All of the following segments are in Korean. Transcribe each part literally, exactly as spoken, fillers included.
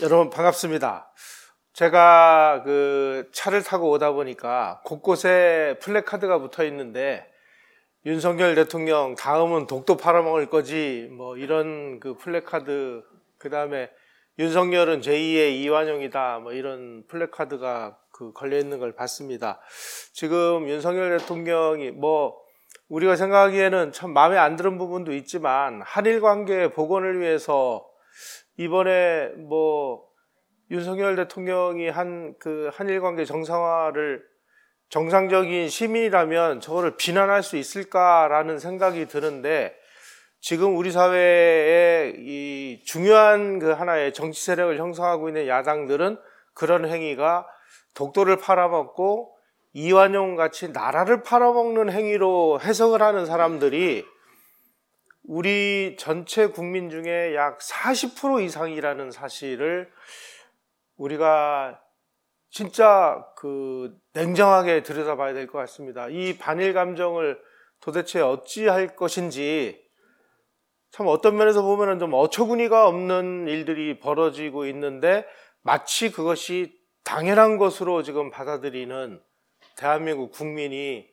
여러분 반갑습니다. 제가 그 차를 타고 오다 보니까 곳곳에 플래카드가 붙어 있는데 윤석열 대통령 다음은 독도 팔아먹을 거지 뭐 이런 그 플래카드, 그 다음에 윤석열은 제이의 이완용이다 뭐 이런 플래카드가 그 걸려 있는 걸 봤습니다. 지금 윤석열 대통령이 뭐 우리가 생각하기에는 참 마음에 안 드는 부분도 있지만 한일 관계 복원을 위해서 이번에 뭐 윤석열 대통령이 한 그 한일 관계 정상화를 정상적인 시민이라면 저거를 비난할 수 있을까라는 생각이 드는데, 지금 우리 사회에 이 중요한 그 하나의 정치 세력을 형성하고 있는 야당들은 그런 행위가 독도를 팔아먹고 이완용 같이 나라를 팔아먹는 행위로 해석을 하는 사람들이 우리 전체 국민 중에 약 사십 퍼센트 이상이라는 사실을 우리가 진짜 그 냉정하게 들여다봐야 될 것 같습니다. 이 반일 감정을 도대체 어찌할 것인지, 참 어떤 면에서 보면은 좀 어처구니가 없는 일들이 벌어지고 있는데 마치 그것이 당연한 것으로 지금 받아들이는 대한민국 국민이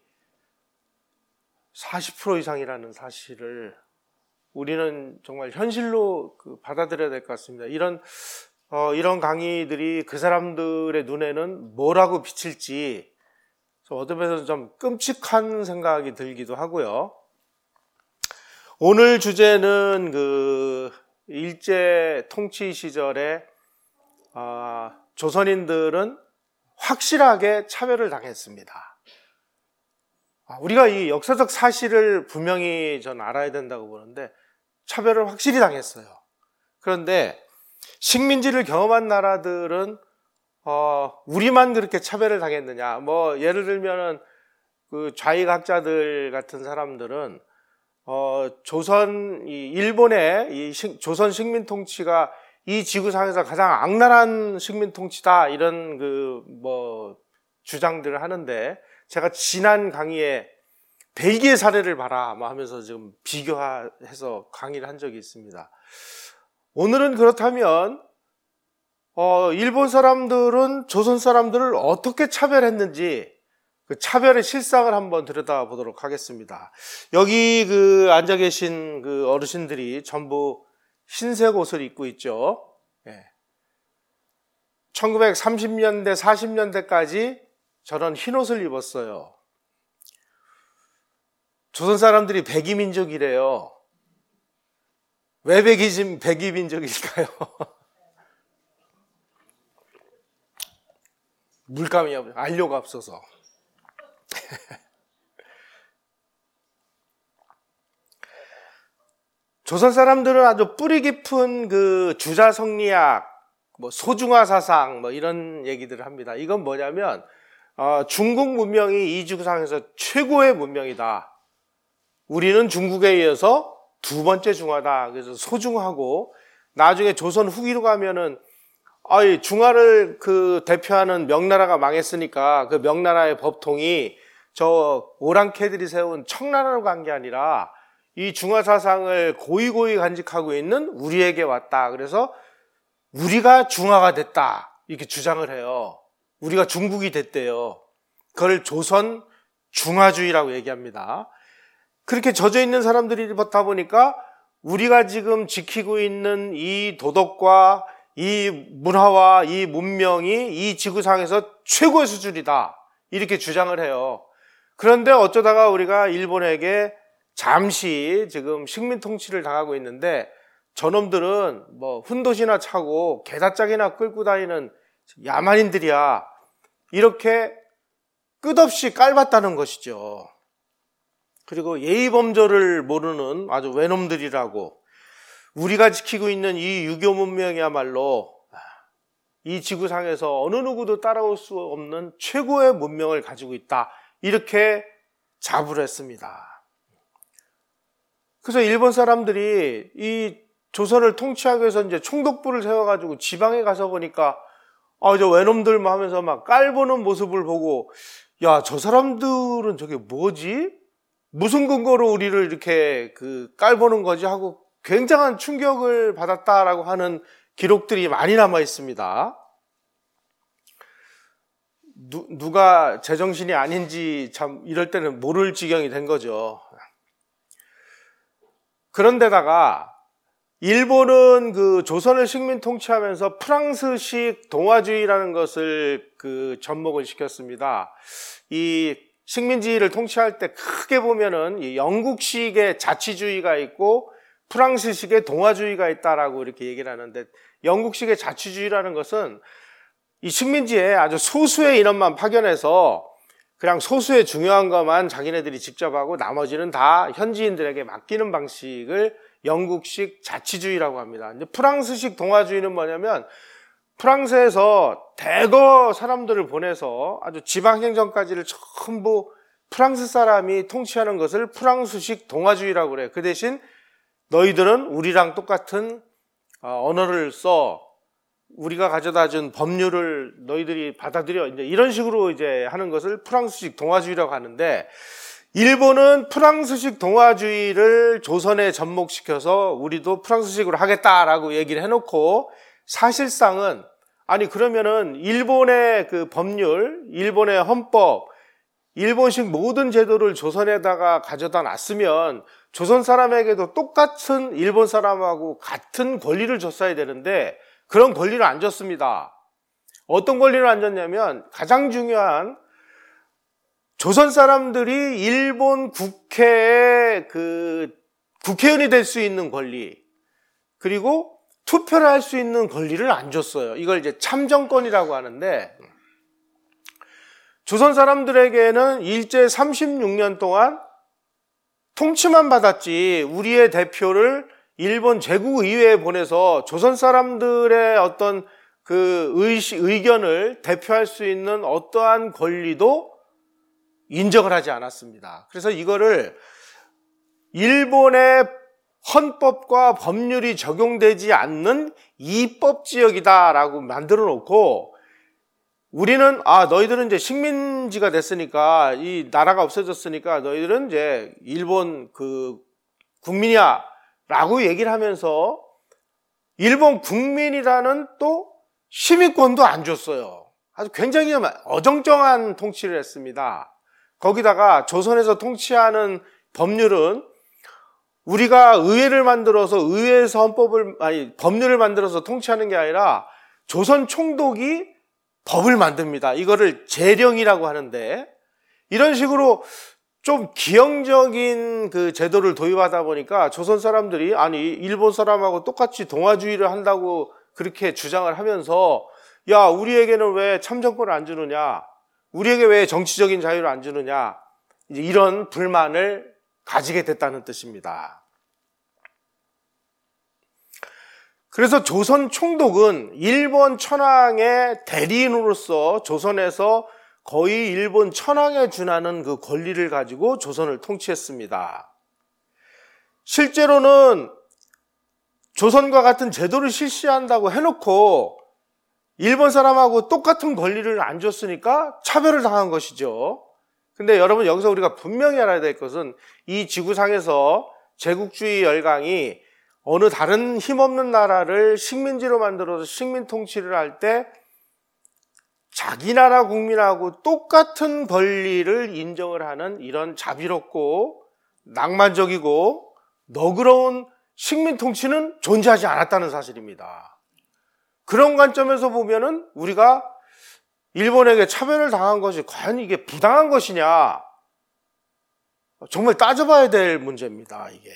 사십 퍼센트 이상이라는 사실을 우리는 정말 현실로 그 받아들여야 될 것 같습니다. 이런 어, 이런 강의들이 그 사람들의 눈에는 뭐라고 비칠지 어떤 면에서 좀 끔찍한 생각이 들기도 하고요. 오늘 주제는 그 일제 통치 시절에 어, 조선인들은 확실하게 차별을 당했습니다. 우리가 이 역사적 사실을 분명히 전 알아야 된다고 보는데 차별을 확실히 당했어요. 그런데 식민지를 경험한 나라들은 어, 우리만 그렇게 차별을 당했느냐? 뭐 예를 들면은 그 좌익학자들 같은 사람들은 어, 조선 이 일본의 이 식, 조선 식민 통치가 이 지구상에서 가장 악랄한 식민 통치다 이런 그 뭐 주장들을 하는데, 제가 지난 강의에 벨기에 사례를 봐라 뭐 하면서 지금 비교해서 강의를 한 적이 있습니다. 오늘은 그렇다면 어, 일본 사람들은 조선 사람들을 어떻게 차별했는지 그 차별의 실상을 한번 들여다보도록 하겠습니다. 여기 그 앉아 계신 그 어르신들이 전부 흰색 옷을 입고 있죠. 예. 천구백삼십 년대, 사십 년대까지 저런 흰 옷을 입었어요. 조선 사람들이 백이민족이래요. 왜 백이, 백이민족일까요? 물감이 안료가 없어서. 조선 사람들은 아주 뿌리 깊은 그 주자성리학, 뭐 소중화 사상, 뭐 이런 얘기들을 합니다. 이건 뭐냐면 어, 중국 문명이 이 지구상에서 최고의 문명이다. 우리는 중국에 이어서 두 번째 중화다. 그래서 소중하고, 나중에 조선 후기로 가면은 아이 중화를 그 대표하는 명나라가 망했으니까 그 명나라의 법통이 저 오랑캐들이 세운 청나라로 간 게 아니라 이 중화 사상을 고이고이 간직하고 있는 우리에게 왔다. 그래서 우리가 중화가 됐다 이렇게 주장을 해요. 우리가 중국이 됐대요. 그걸 조선 중화주의라고 얘기합니다. 그렇게 젖어 있는 사람들이 받다 보니까 우리가 지금 지키고 있는 이 도덕과 이 문화와 이 문명이 이 지구상에서 최고의 수준이다 이렇게 주장을 해요. 그런데 어쩌다가 우리가 일본에게 잠시 지금 식민 통치를 당하고 있는데 저놈들은 뭐 훈도시나 차고 게다짝이나 끌고 다니는 야만인들이야 이렇게 끝없이 깔봤다는 것이죠. 그리고 예의범절을 모르는 아주 외놈들이라고, 우리가 지키고 있는 이 유교 문명이야말로 이 지구상에서 어느 누구도 따라올 수 없는 최고의 문명을 가지고 있다 이렇게 자부를 했습니다. 그래서 일본 사람들이 이 조선을 통치하기 위해서 이제 총독부를 세워가지고 지방에 가서 보니까 아, 저 외놈들만 하면서 막 깔보는 모습을 보고, 야, 저 사람들은 저게 뭐지? 무슨 근거로 우리를 이렇게 그 깔보는 거지 하고 굉장한 충격을 받았다라고 하는 기록들이 많이 남아 있습니다. 누, 누가 제정신이 아닌지 참 이럴 때는 모를 지경이 된 거죠. 그런데다가 일본은 그 조선을 식민 통치하면서 프랑스식 동아주의라는 것을 그 접목을 시켰습니다. 이 식민지를 통치할 때 크게 보면은 이 영국식의 자치주의가 있고 프랑스식의 동아주의가 있다라고 이렇게 얘기를 하는데, 영국식의 자치주의라는 것은 이 식민지에 아주 소수의 인원만 파견해서 그냥 소수의 중요한 것만 자기네들이 직접 하고 나머지는 다 현지인들에게 맡기는 방식을 영국식 자치주의라고 합니다. 이제 프랑스식 동아주의는 뭐냐면 프랑스에서 대거 사람들을 보내서 아주 지방행정까지를 전부 프랑스 사람이 통치하는 것을 프랑스식 동아주의라고 그래요. 그 대신 너희들은 우리랑 똑같은 언어를 써, 우리가 가져다 준 법률을 너희들이 받아들여, 이제 이런 식으로 이제 하는 것을 프랑스식 동아주의라고 하는데, 일본은 프랑스식 동아주의를 조선에 접목시켜서 우리도 프랑스식으로 하겠다라고 얘기를 해놓고, 사실상은 아니 그러면은 일본의 그 법률, 일본의 헌법, 일본식 모든 제도를 조선에다가 가져다 놨으면 조선 사람에게도 똑같은 일본 사람하고 같은 권리를 줬어야 되는데 그런 권리를 안 줬습니다. 어떤 권리를 안 줬냐면 가장 중요한, 조선 사람들이 일본 국회의 그 국회의원이 될 수 있는 권리, 그리고 투표를 할 수 있는 권리를 안 줬어요. 이걸 이제 참정권이라고 하는데, 조선 사람들에게는 일제 삼십육 년 동안 통치만 받았지 우리의 대표를 일본 제국의회에 보내서 조선 사람들의 어떤 그 의식, 의견을 대표할 수 있는 어떠한 권리도 인정을 하지 않았습니다. 그래서 이거를 일본의 헌법과 법률이 적용되지 않는 이법지역이다라고 만들어 놓고, 우리는 아 너희들은 이제 식민지가 됐으니까, 이 나라가 없어졌으니까 너희들은 이제 일본 그 국민이야 라고 얘기를 하면서 일본 국민이라는 또 시민권도 안 줬어요. 아주 굉장히 어정쩡한 통치를 했습니다. 거기다가 조선에서 통치하는 법률은 우리가 의회를 만들어서 의회에서 헌법을, 아니 법률을 만들어서 통치하는 게 아니라 조선 총독이 법을 만듭니다. 이거를 제령이라고 하는데, 이런 식으로 좀 기형적인 그 제도를 도입하다 보니까 조선 사람들이 아니 일본 사람하고 똑같이 동아주의를 한다고 그렇게 주장을 하면서, 야 우리에게는 왜 참정권을 안 주느냐, 우리에게 왜 정치적인 자유를 안 주느냐, 이제 이런 불만을 가지게 됐다는 뜻입니다. 그래서 조선 총독은 일본 천황의 대리인으로서 조선에서 거의 일본 천황에 준하는 그 권리를 가지고 조선을 통치했습니다. 실제로는 조선과 같은 제도를 실시한다고 해놓고 일본 사람하고 똑같은 권리를 안 줬으니까 차별을 당한 것이죠. 근데 여러분, 여기서 우리가 분명히 알아야 될 것은 이 지구상에서 제국주의 열강이 어느 다른 힘없는 나라를 식민지로 만들어서 식민 통치를 할 때 자기 나라 국민하고 똑같은 권리를 인정을 하는 이런 자비롭고 낭만적이고 너그러운 식민 통치는 존재하지 않았다는 사실입니다. 그런 관점에서 보면은 우리가 일본에게 차별을 당한 것이 과연 이게 부당한 것이냐, 정말 따져봐야 될 문제입니다. 이게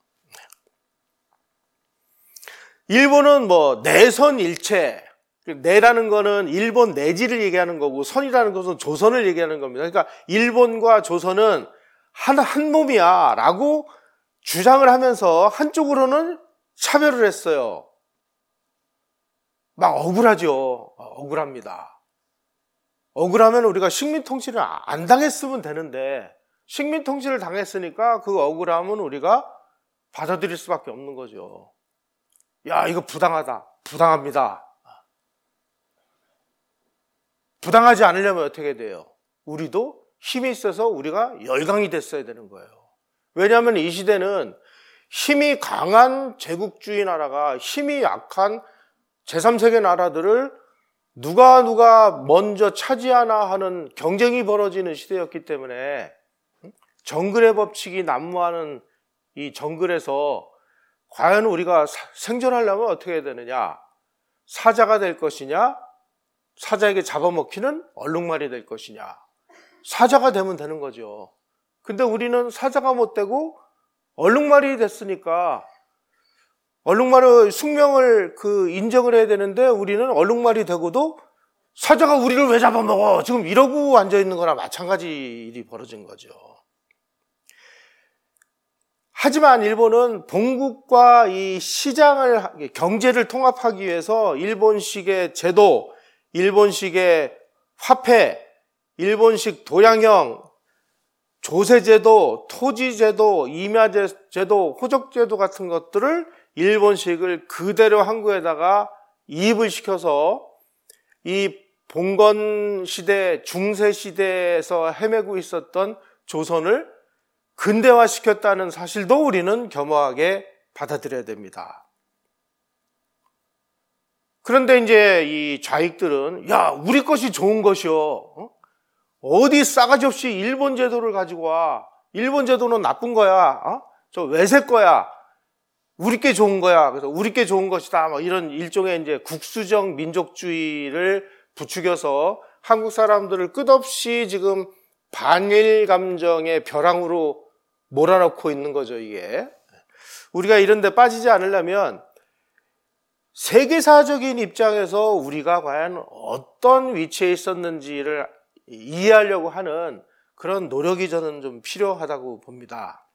일본은 뭐 내선일체, 내라는 거는 일본 내지를 얘기하는 거고 선이라는 것은 조선을 얘기하는 겁니다. 그러니까 일본과 조선은 한, 한 몸이야 라고 주장을 하면서 한쪽으로는 차별을 했어요. 막 억울하죠. 억울합니다. 억울하면 우리가 식민 통치를 안 당했으면 되는데 식민 통치를 당했으니까 그 억울함은 우리가 받아들일 수밖에 없는 거죠. 야, 이거 부당하다. 부당합니다. 부당하지 않으려면 어떻게 돼요? 우리도 힘이 있어서 우리가 열강이 됐어야 되는 거예요. 왜냐하면 이 시대는 힘이 강한 제국주의 나라가 힘이 약한 제삼 세계 나라들을 누가 누가 먼저 차지하나 하는 경쟁이 벌어지는 시대였기 때문에 정글의 법칙이 난무하는 이 정글에서 과연 우리가 생존하려면 어떻게 해야 되느냐? 사자가 될 것이냐? 사자에게 잡아먹히는 얼룩말이 될 것이냐? 사자가 되면 되는 거죠. 근데 우리는 사자가 못 되고 얼룩말이 됐으니까 얼룩말의 숙명을 그 인정을 해야 되는데 우리는 얼룩말이 되고도 사자가 우리를 왜 잡아먹어? 지금 이러고 앉아있는 거나 마찬가지 일이 벌어진 거죠. 하지만 일본은 본국과 이 시장을, 경제를 통합하기 위해서 일본식의 제도, 일본식의 화폐, 일본식 도량형, 조세제도, 토지제도, 임야제도, 호적제도 같은 것들을 일본식을 그대로 한국에다가 이입을 시켜서 이 봉건 시대, 중세 시대에서 헤매고 있었던 조선을 근대화시켰다는 사실도 우리는 겸허하게 받아들여야 됩니다. 그런데 이제 이 좌익들은 야, 우리 것이 좋은 것이요. 어? 어디 싸가지 없이 일본 제도를 가지고 와. 일본 제도는 나쁜 거야. 어? 저 외세 거야. 우리 게 좋은 거야. 그래서 우리 게 좋은 것이다. 뭐 이런 일종의 이제 국수적 민족주의를 부추겨서 한국 사람들을 끝없이 지금 반일 감정의 벼랑으로 몰아넣고 있는 거죠, 이게. 우리가 이런 데 빠지지 않으려면 세계사적인 입장에서 우리가 과연 어떤 위치에 있었는지를 이해하려고 하는 그런 노력이 저는 좀 필요하다고 봅니다.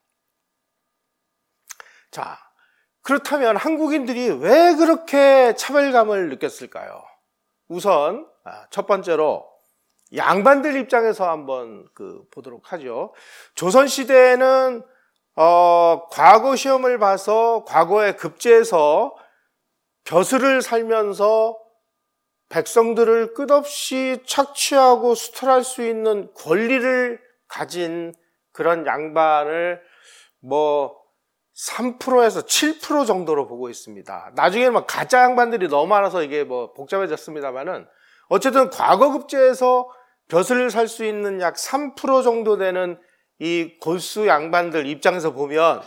자, 그렇다면 한국인들이 왜 그렇게 차별감을 느꼈을까요? 우선 첫 번째로 양반들 입장에서 한번 그 보도록 하죠. 조선시대에는 어, 과거 시험을 봐서 과거에 급제해서 벼슬을 살면서 백성들을 끝없이 착취하고 수탈할 수 있는 권리를 가진 그런 양반을 뭐 삼 퍼센트에서 칠 퍼센트 정도로 보고 있습니다. 나중에는 막 가짜 양반들이 너무 많아서 이게 뭐 복잡해졌습니다만은 어쨌든 과거 급제에서 벼슬을 살 수 있는 약 삼 퍼센트 정도 되는 이 골수 양반들 입장에서 보면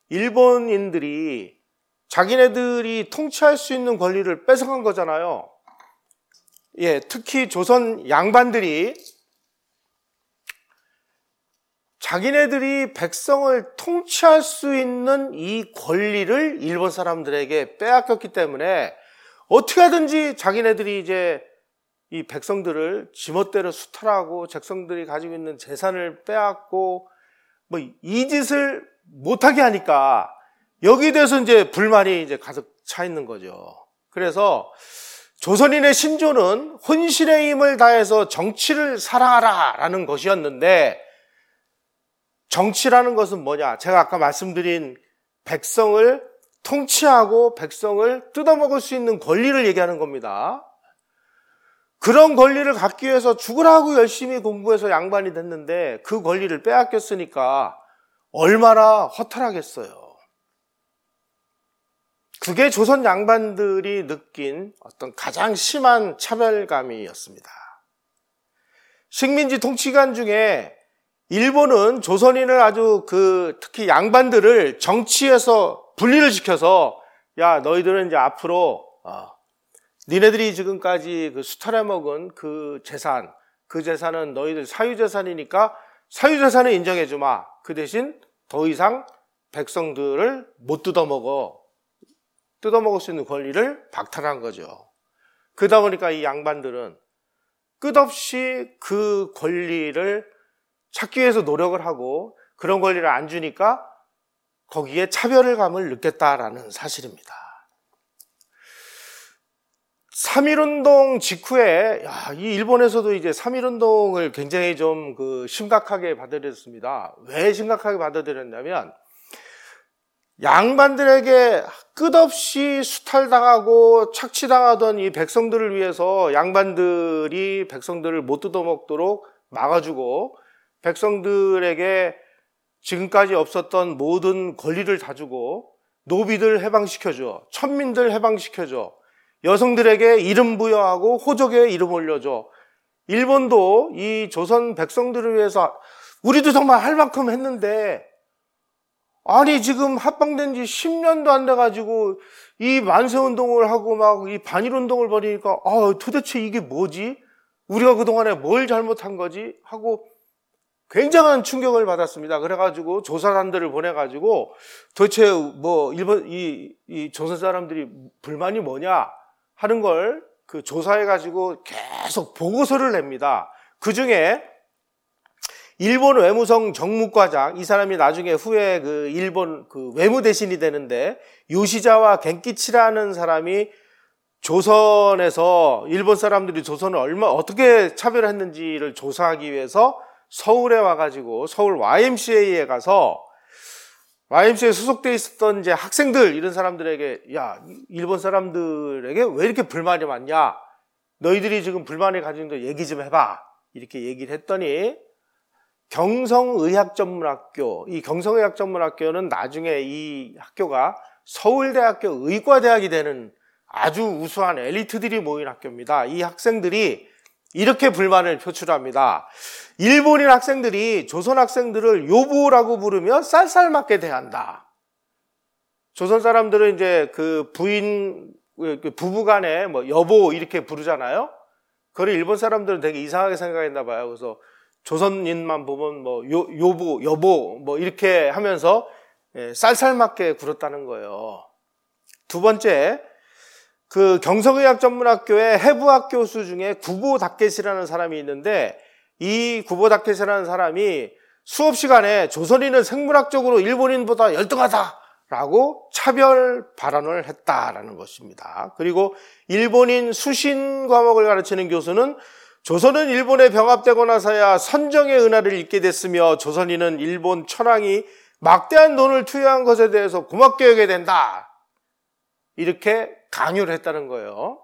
일본인들이 자기네들이 통치할 수 있는 권리를 뺏어간 거잖아요. 예, 특히 조선 양반들이 자기네들이 백성을 통치할 수 있는 이 권리를 일본 사람들에게 빼앗겼기 때문에 어떻게 하든지 자기네들이 이제 이 백성들을 지멋대로 수탈하고 백성들이 가지고 있는 재산을 빼앗고 뭐 이 짓을 못하게 하니까 여기에 대해서 이제 불만이 이제 가득 차 있는 거죠. 그래서 조선인의 신조는 혼신의 힘을 다해서 정치를 사랑하라 라는 것이었는데 정치라는 것은 뭐냐? 제가 아까 말씀드린 백성을 통치하고 백성을 뜯어먹을 수 있는 권리를 얘기하는 겁니다. 그런 권리를 갖기 위해서 죽으라고 열심히 공부해서 양반이 됐는데 그 권리를 빼앗겼으니까 얼마나 허탈하겠어요. 그게 조선 양반들이 느낀 어떤 가장 심한 차별감이었습니다. 식민지 통치관 중에 일본은 조선인을 아주 그 특히 양반들을 정치에서 분리를 시켜서 야, 너희들은 이제 앞으로 어, 니네들이 지금까지 그 수탈해 먹은 그 재산, 그 재산은 너희들 사유재산이니까 사유재산을 인정해 주마. 그 대신 더 이상 백성들을 못 뜯어먹어. 뜯어먹을 수 있는 권리를 박탈한 거죠. 그러다 보니까 이 양반들은 끝없이 그 권리를 찾기 위해서 노력을 하고 그런 권리를 안 주니까 거기에 차별감을 느꼈다라는 사실입니다. 삼일운동 직후에 야, 이 일본에서도 이제 삼일운동을 굉장히 좀 그 심각하게 받아들였습니다. 왜 심각하게 받아들였냐면 양반들에게 끝없이 수탈당하고 착취당하던 이 백성들을 위해서 양반들이 백성들을 못 뜯어먹도록 막아주고 백성들에게 지금까지 없었던 모든 권리를 다 주고 노비들 해방시켜줘, 천민들 해방시켜줘. 여성들에게 이름 부여하고 호족에 이름 올려줘. 일본도 이 조선 백성들을 위해서 우리도 정말 할 만큼 했는데, 아니 지금 합방된 지 십 년도 안 돼가지고 이 만세운동을 하고 막 이 반일운동을 벌이니까 아 도대체 이게 뭐지? 우리가 그동안에 뭘 잘못한 거지? 하고 굉장한 충격을 받았습니다. 그래가지고 조사단들을 보내가지고 도대체 뭐 일본 이, 이 조선 사람들이 불만이 뭐냐 하는 걸 그 조사해가지고 계속 보고서를 냅니다. 그 중에 일본 외무성 정무과장, 이 사람이 나중에 후에 그 일본 그 외무 대신이 되는데 요시자와 겐키치라는 사람이 조선에서 일본 사람들이 조선을 얼마 어떻게 차별했는지를 조사하기 위해서 서울에 와가지고 서울 와이엠씨에이에 가서 와이엠씨에이에 소속돼 있었던 이제 학생들 이런 사람들에게 야 일본 사람들에게 왜 이렇게 불만이 많냐? 너희들이 지금 불만을 가지는 거 얘기 좀 해봐. 이렇게 얘기를 했더니 경성의학전문학교, 이 경성의학전문학교는 나중에 이 학교가 서울대학교 의과대학이 되는 아주 우수한 엘리트들이 모인 학교입니다. 이 학생들이 이렇게 불만을 표출합니다. 일본인 학생들이 조선 학생들을 요보라고 부르면 쌀쌀맞게 대한다. 조선 사람들은 이제 그 부인, 부부간에 뭐 여보 이렇게 부르잖아요. 그걸 일본 사람들은 되게 이상하게 생각했나 봐요. 그래서 조선인만 보면 뭐 요, 요보, 여보 뭐 이렇게 하면서 쌀쌀맞게 굴었다는 거예요. 두 번째, 그 경성의학전문학교의 해부학 교수 중에 구보 다케시라는 사람이 있는데 이 구보 다케시라는 사람이 수업 시간에 조선인은 생물학적으로 일본인보다 열등하다라고 차별 발언을 했다라는 것입니다. 그리고 일본인 수신 과목을 가르치는 교수는 조선은 일본에 병합되고 나서야 선정의 은하를 읽게 됐으며 조선인은 일본 천황이 막대한 돈을 투여한 것에 대해서 고맙게 여겨야 된다. 이렇게 강요를 했다는 거예요.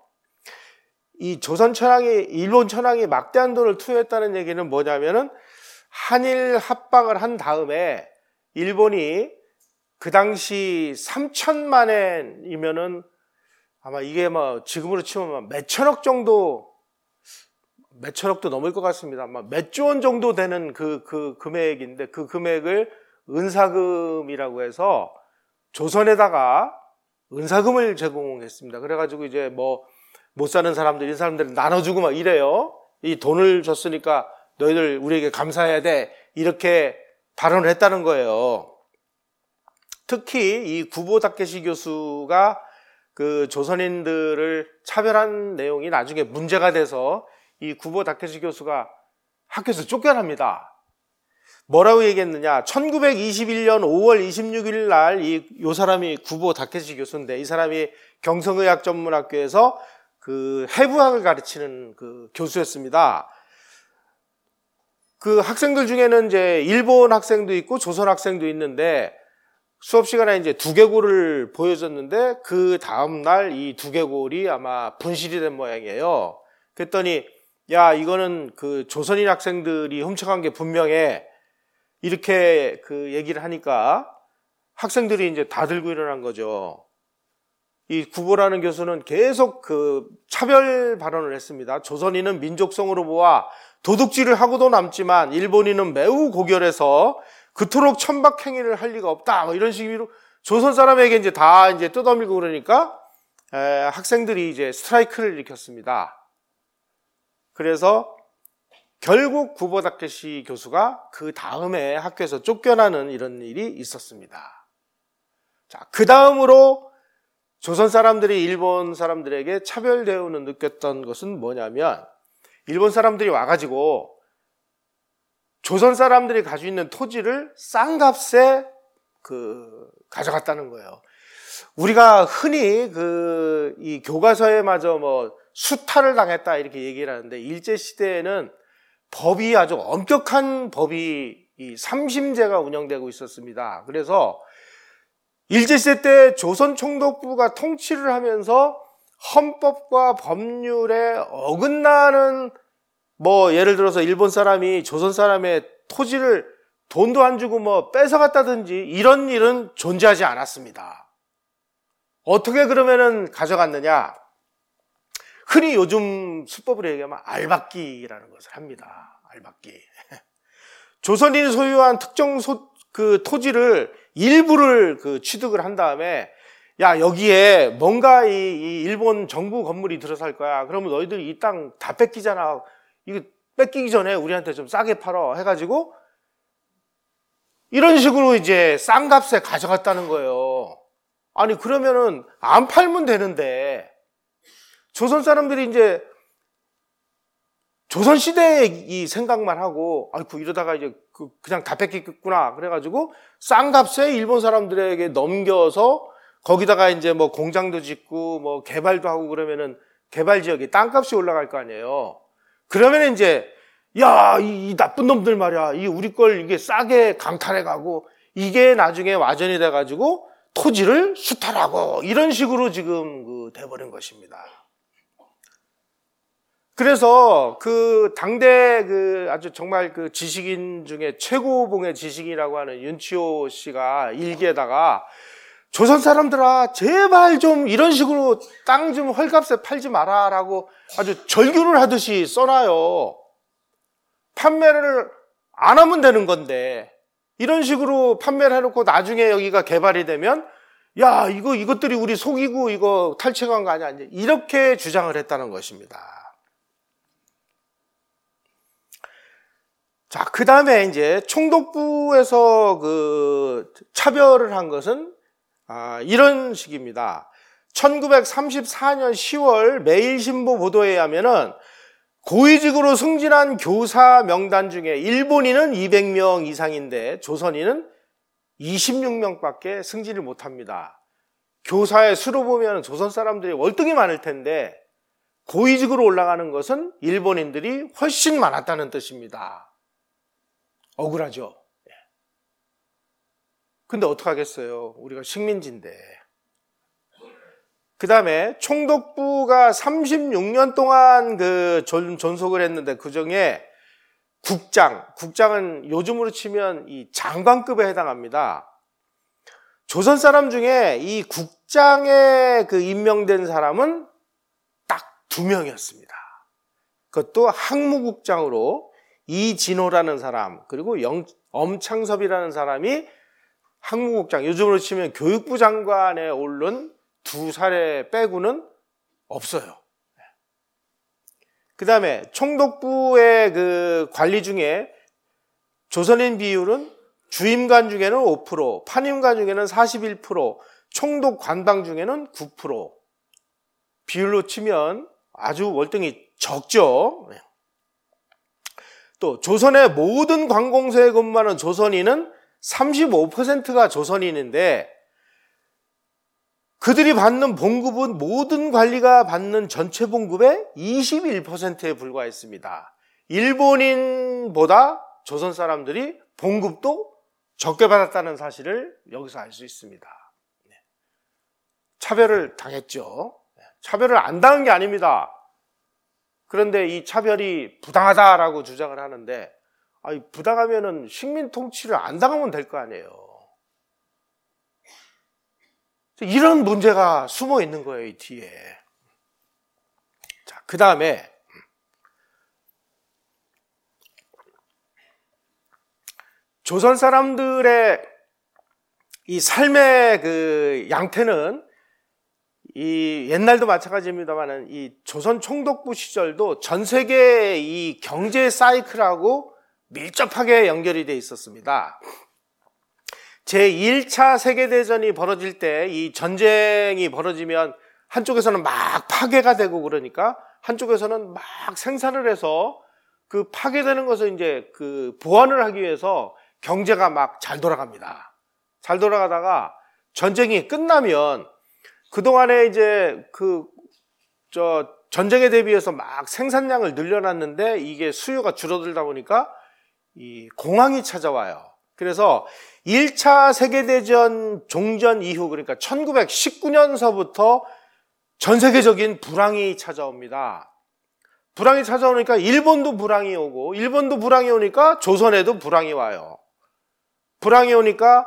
이 조선 천황이, 일본 천황이 막대한 돈을 투여했다는 얘기는 뭐냐면은 한일 합방을 한 다음에 일본이 그 당시 삼천만 엔이면은 아마 이게 뭐 지금으로 치면 몇천억 정도, 몇천억도 넘을 것 같습니다. 아마 몇조 원 정도 되는 그, 그 금액인데 그 금액을 은사금이라고 해서 조선에다가 은사금을 제공했습니다. 그래가지고 이제 뭐 못 사는 사람들, 이 사람들 나눠주고 막 이래요. 이 돈을 줬으니까 너희들 우리에게 감사해야 돼. 이렇게 발언을 했다는 거예요. 특히 이 구보 다케시 교수가 그 조선인들을 차별한 내용이 나중에 문제가 돼서 이 구보 다케시 교수가 학교에서 쫓겨납니다. 뭐라고 얘기했느냐? 천구백이십일 년 오월 이십육일 날 이 요 사람이 구보 다케시 교수인데 이 사람이 경성의학전문학교에서 그 해부학을 가르치는 그 교수였습니다. 그 학생들 중에는 이제 일본 학생도 있고 조선 학생도 있는데 수업 시간에 이제 두개골을 보여줬는데 그 다음 날 이 두개골이 아마 분실이 된 모양이에요. 그랬더니 야 이거는 그 조선인 학생들이 훔쳐간 게 분명해. 이렇게 그 얘기를 하니까 학생들이 이제 다 들고 일어난 거죠. 이 구보라는 교수는 계속 그 차별 발언을 했습니다. 조선인은 민족성으로 보아 도둑질을 하고도 남지만 일본인은 매우 고결해서 그토록 천박행위를 할 리가 없다. 뭐 이런 식으로 조선 사람에게 이제 다 이제 뜯어밀고 그러니까 에, 학생들이 이제 스트라이크를 일으켰습니다. 그래서 결국 구보 다케시 교수가 그 다음에 학교에서 쫓겨나는 이런 일이 있었습니다. 자, 그 다음으로 조선 사람들이 일본 사람들에게 차별 대우를 느꼈던 것은 뭐냐면 일본 사람들이 와가지고 조선 사람들이 가지고 있는 토지를 싼 값에 그 가져갔다는 거예요. 우리가 흔히 그 이 교과서에마저 뭐 수탈을 당했다 이렇게 얘기를 하는데 일제 시대에는 법이 아주 엄격한 법이 이 삼심제가 운영되고 있었습니다. 그래서 일제시대 때 조선총독부가 통치를 하면서 헌법과 법률에 어긋나는 뭐 예를 들어서 일본 사람이 조선 사람의 토지를 돈도 안 주고 뭐 뺏어갔다든지 이런 일은 존재하지 않았습니다. 어떻게 그러면은 가져갔느냐? 흔히 요즘 수법으로 얘기하면 알박기라는 것을 합니다. 알박기. 조선인이 소유한 특정 소, 그 토지를 일부를 그 취득을 한 다음에 야, 여기에 뭔가 이, 이 일본 정부 건물이 들어설 거야. 그러면 너희들이 이 땅 다 뺏기잖아. 이거 뺏기기 전에 우리한테 좀 싸게 팔어. 해가지고 이런 식으로 이제 싼 값에 가져갔다는 거예요. 아니, 그러면은 안 팔면 되는데 조선 사람들이 이제 조선시대의 이 생각만 하고, 아이고, 이러다가 이제 그 그냥 다 뺏기겠구나. 그래가지고 싼 값에 일본 사람들에게 넘겨서 거기다가 이제 뭐 공장도 짓고 뭐 개발도 하고 그러면은 개발 지역이 땅값이 올라갈 거 아니에요. 그러면 이제 야, 이, 이 나쁜 놈들 말이야. 이 우리 걸 이게 싸게 강탈해 가고 이게 나중에 와전이 돼 가지고 토지를 수탈하고 이런 식으로 지금 그 돼버린 것입니다. 그래서 그 당대 그 아주 정말 그 지식인 중에 최고봉의 지식인이라고 하는 윤치호 씨가 일기에다가 조선 사람들아, 제발 좀 이런 식으로 땅 좀 헐값에 팔지 마라라고 아주 절규를 하듯이 써놔요. 판매를 안 하면 되는 건데 이런 식으로 판매를 해놓고 나중에 여기가 개발이 되면 야, 이거 이것들이 우리 속이고 이거 탈취한 거 아니야? 이렇게 주장을 했다는 것입니다. 자, 그 다음에 이제 총독부에서 그 차별을 한 것은 아, 이런 식입니다. 천구백삼십사 년 시월 매일신보 보도에 의하면은 고위직으로 승진한 교사 명단 중에 일본인은 이백 명 이상인데 조선인은 이십육 명밖에 승진을 못합니다. 교사의 수로 보면 조선 사람들이 월등히 많을 텐데 고위직으로 올라가는 것은 일본인들이 훨씬 많았다는 뜻입니다. 억울하죠. 근데 어떡하겠어요. 우리가 식민지인데. 그 다음에 총독부가 삼십육 년 동안 그 존, 존속을 했는데 그 중에 국장, 국장은 요즘으로 치면 이 장관급에 해당합니다. 조선 사람 중에 이 국장에 그 임명된 사람은 딱 두 명이었습니다. 그것도 항무국장으로 이진호라는 사람, 그리고 영, 엄창섭이라는 사람이 항무국장, 요즘으로 치면 교육부 장관에 오른 두 사례 빼고는 없어요. 그 다음에 총독부의 그 관리 중에 조선인 비율은 주임관 중에는 오 퍼센트, 판임관 중에는 사십일 퍼센트, 총독 관방 중에는 구 퍼센트. 비율로 치면 아주 월등히 적죠. 또 조선의 모든 관공서에 근무하는 조선인은 삼십오 퍼센트가 조선인인데 그들이 받는 봉급은 모든 관리가 받는 전체 봉급의 이십일 퍼센트에 불과했습니다. 일본인보다 조선 사람들이 봉급도 적게 받았다는 사실을 여기서 알 수 있습니다. 차별을 당했죠. 차별을 안 당한 게 아닙니다. 그런데 이 차별이 부당하다라고 주장을 하는데, 아니, 부당하면은 식민 통치를 안 당하면 될 거 아니에요. 이런 문제가 숨어 있는 거예요, 이 뒤에. 자, 그 다음에 조선 사람들의 이 삶의 그 양태는 이 옛날도 마찬가지입니다만은 이 조선 총독부 시절도 전 세계의 이 경제 사이클하고 밀접하게 연결이 돼 있었습니다. 제일 차 세계대전이 벌어질 때 이 전쟁이 벌어지면 한쪽에서는 막 파괴가 되고 그러니까 한쪽에서는 막 생산을 해서 그 파괴되는 것을 이제 그 보완을 하기 위해서 경제가 막 잘 돌아갑니다. 잘 돌아가다가 전쟁이 끝나면 그동안에 이제 그, 저, 전쟁에 대비해서 막 생산량을 늘려놨는데 이게 수요가 줄어들다 보니까 이 공황이 찾아와요. 그래서 일 차 세계대전 종전 이후, 그러니까 천구백십구 년서부터 전 세계적인 불황이 찾아옵니다. 불황이 찾아오니까 일본도 불황이 오고, 일본도 불황이 오니까 조선에도 불황이 와요. 불황이 오니까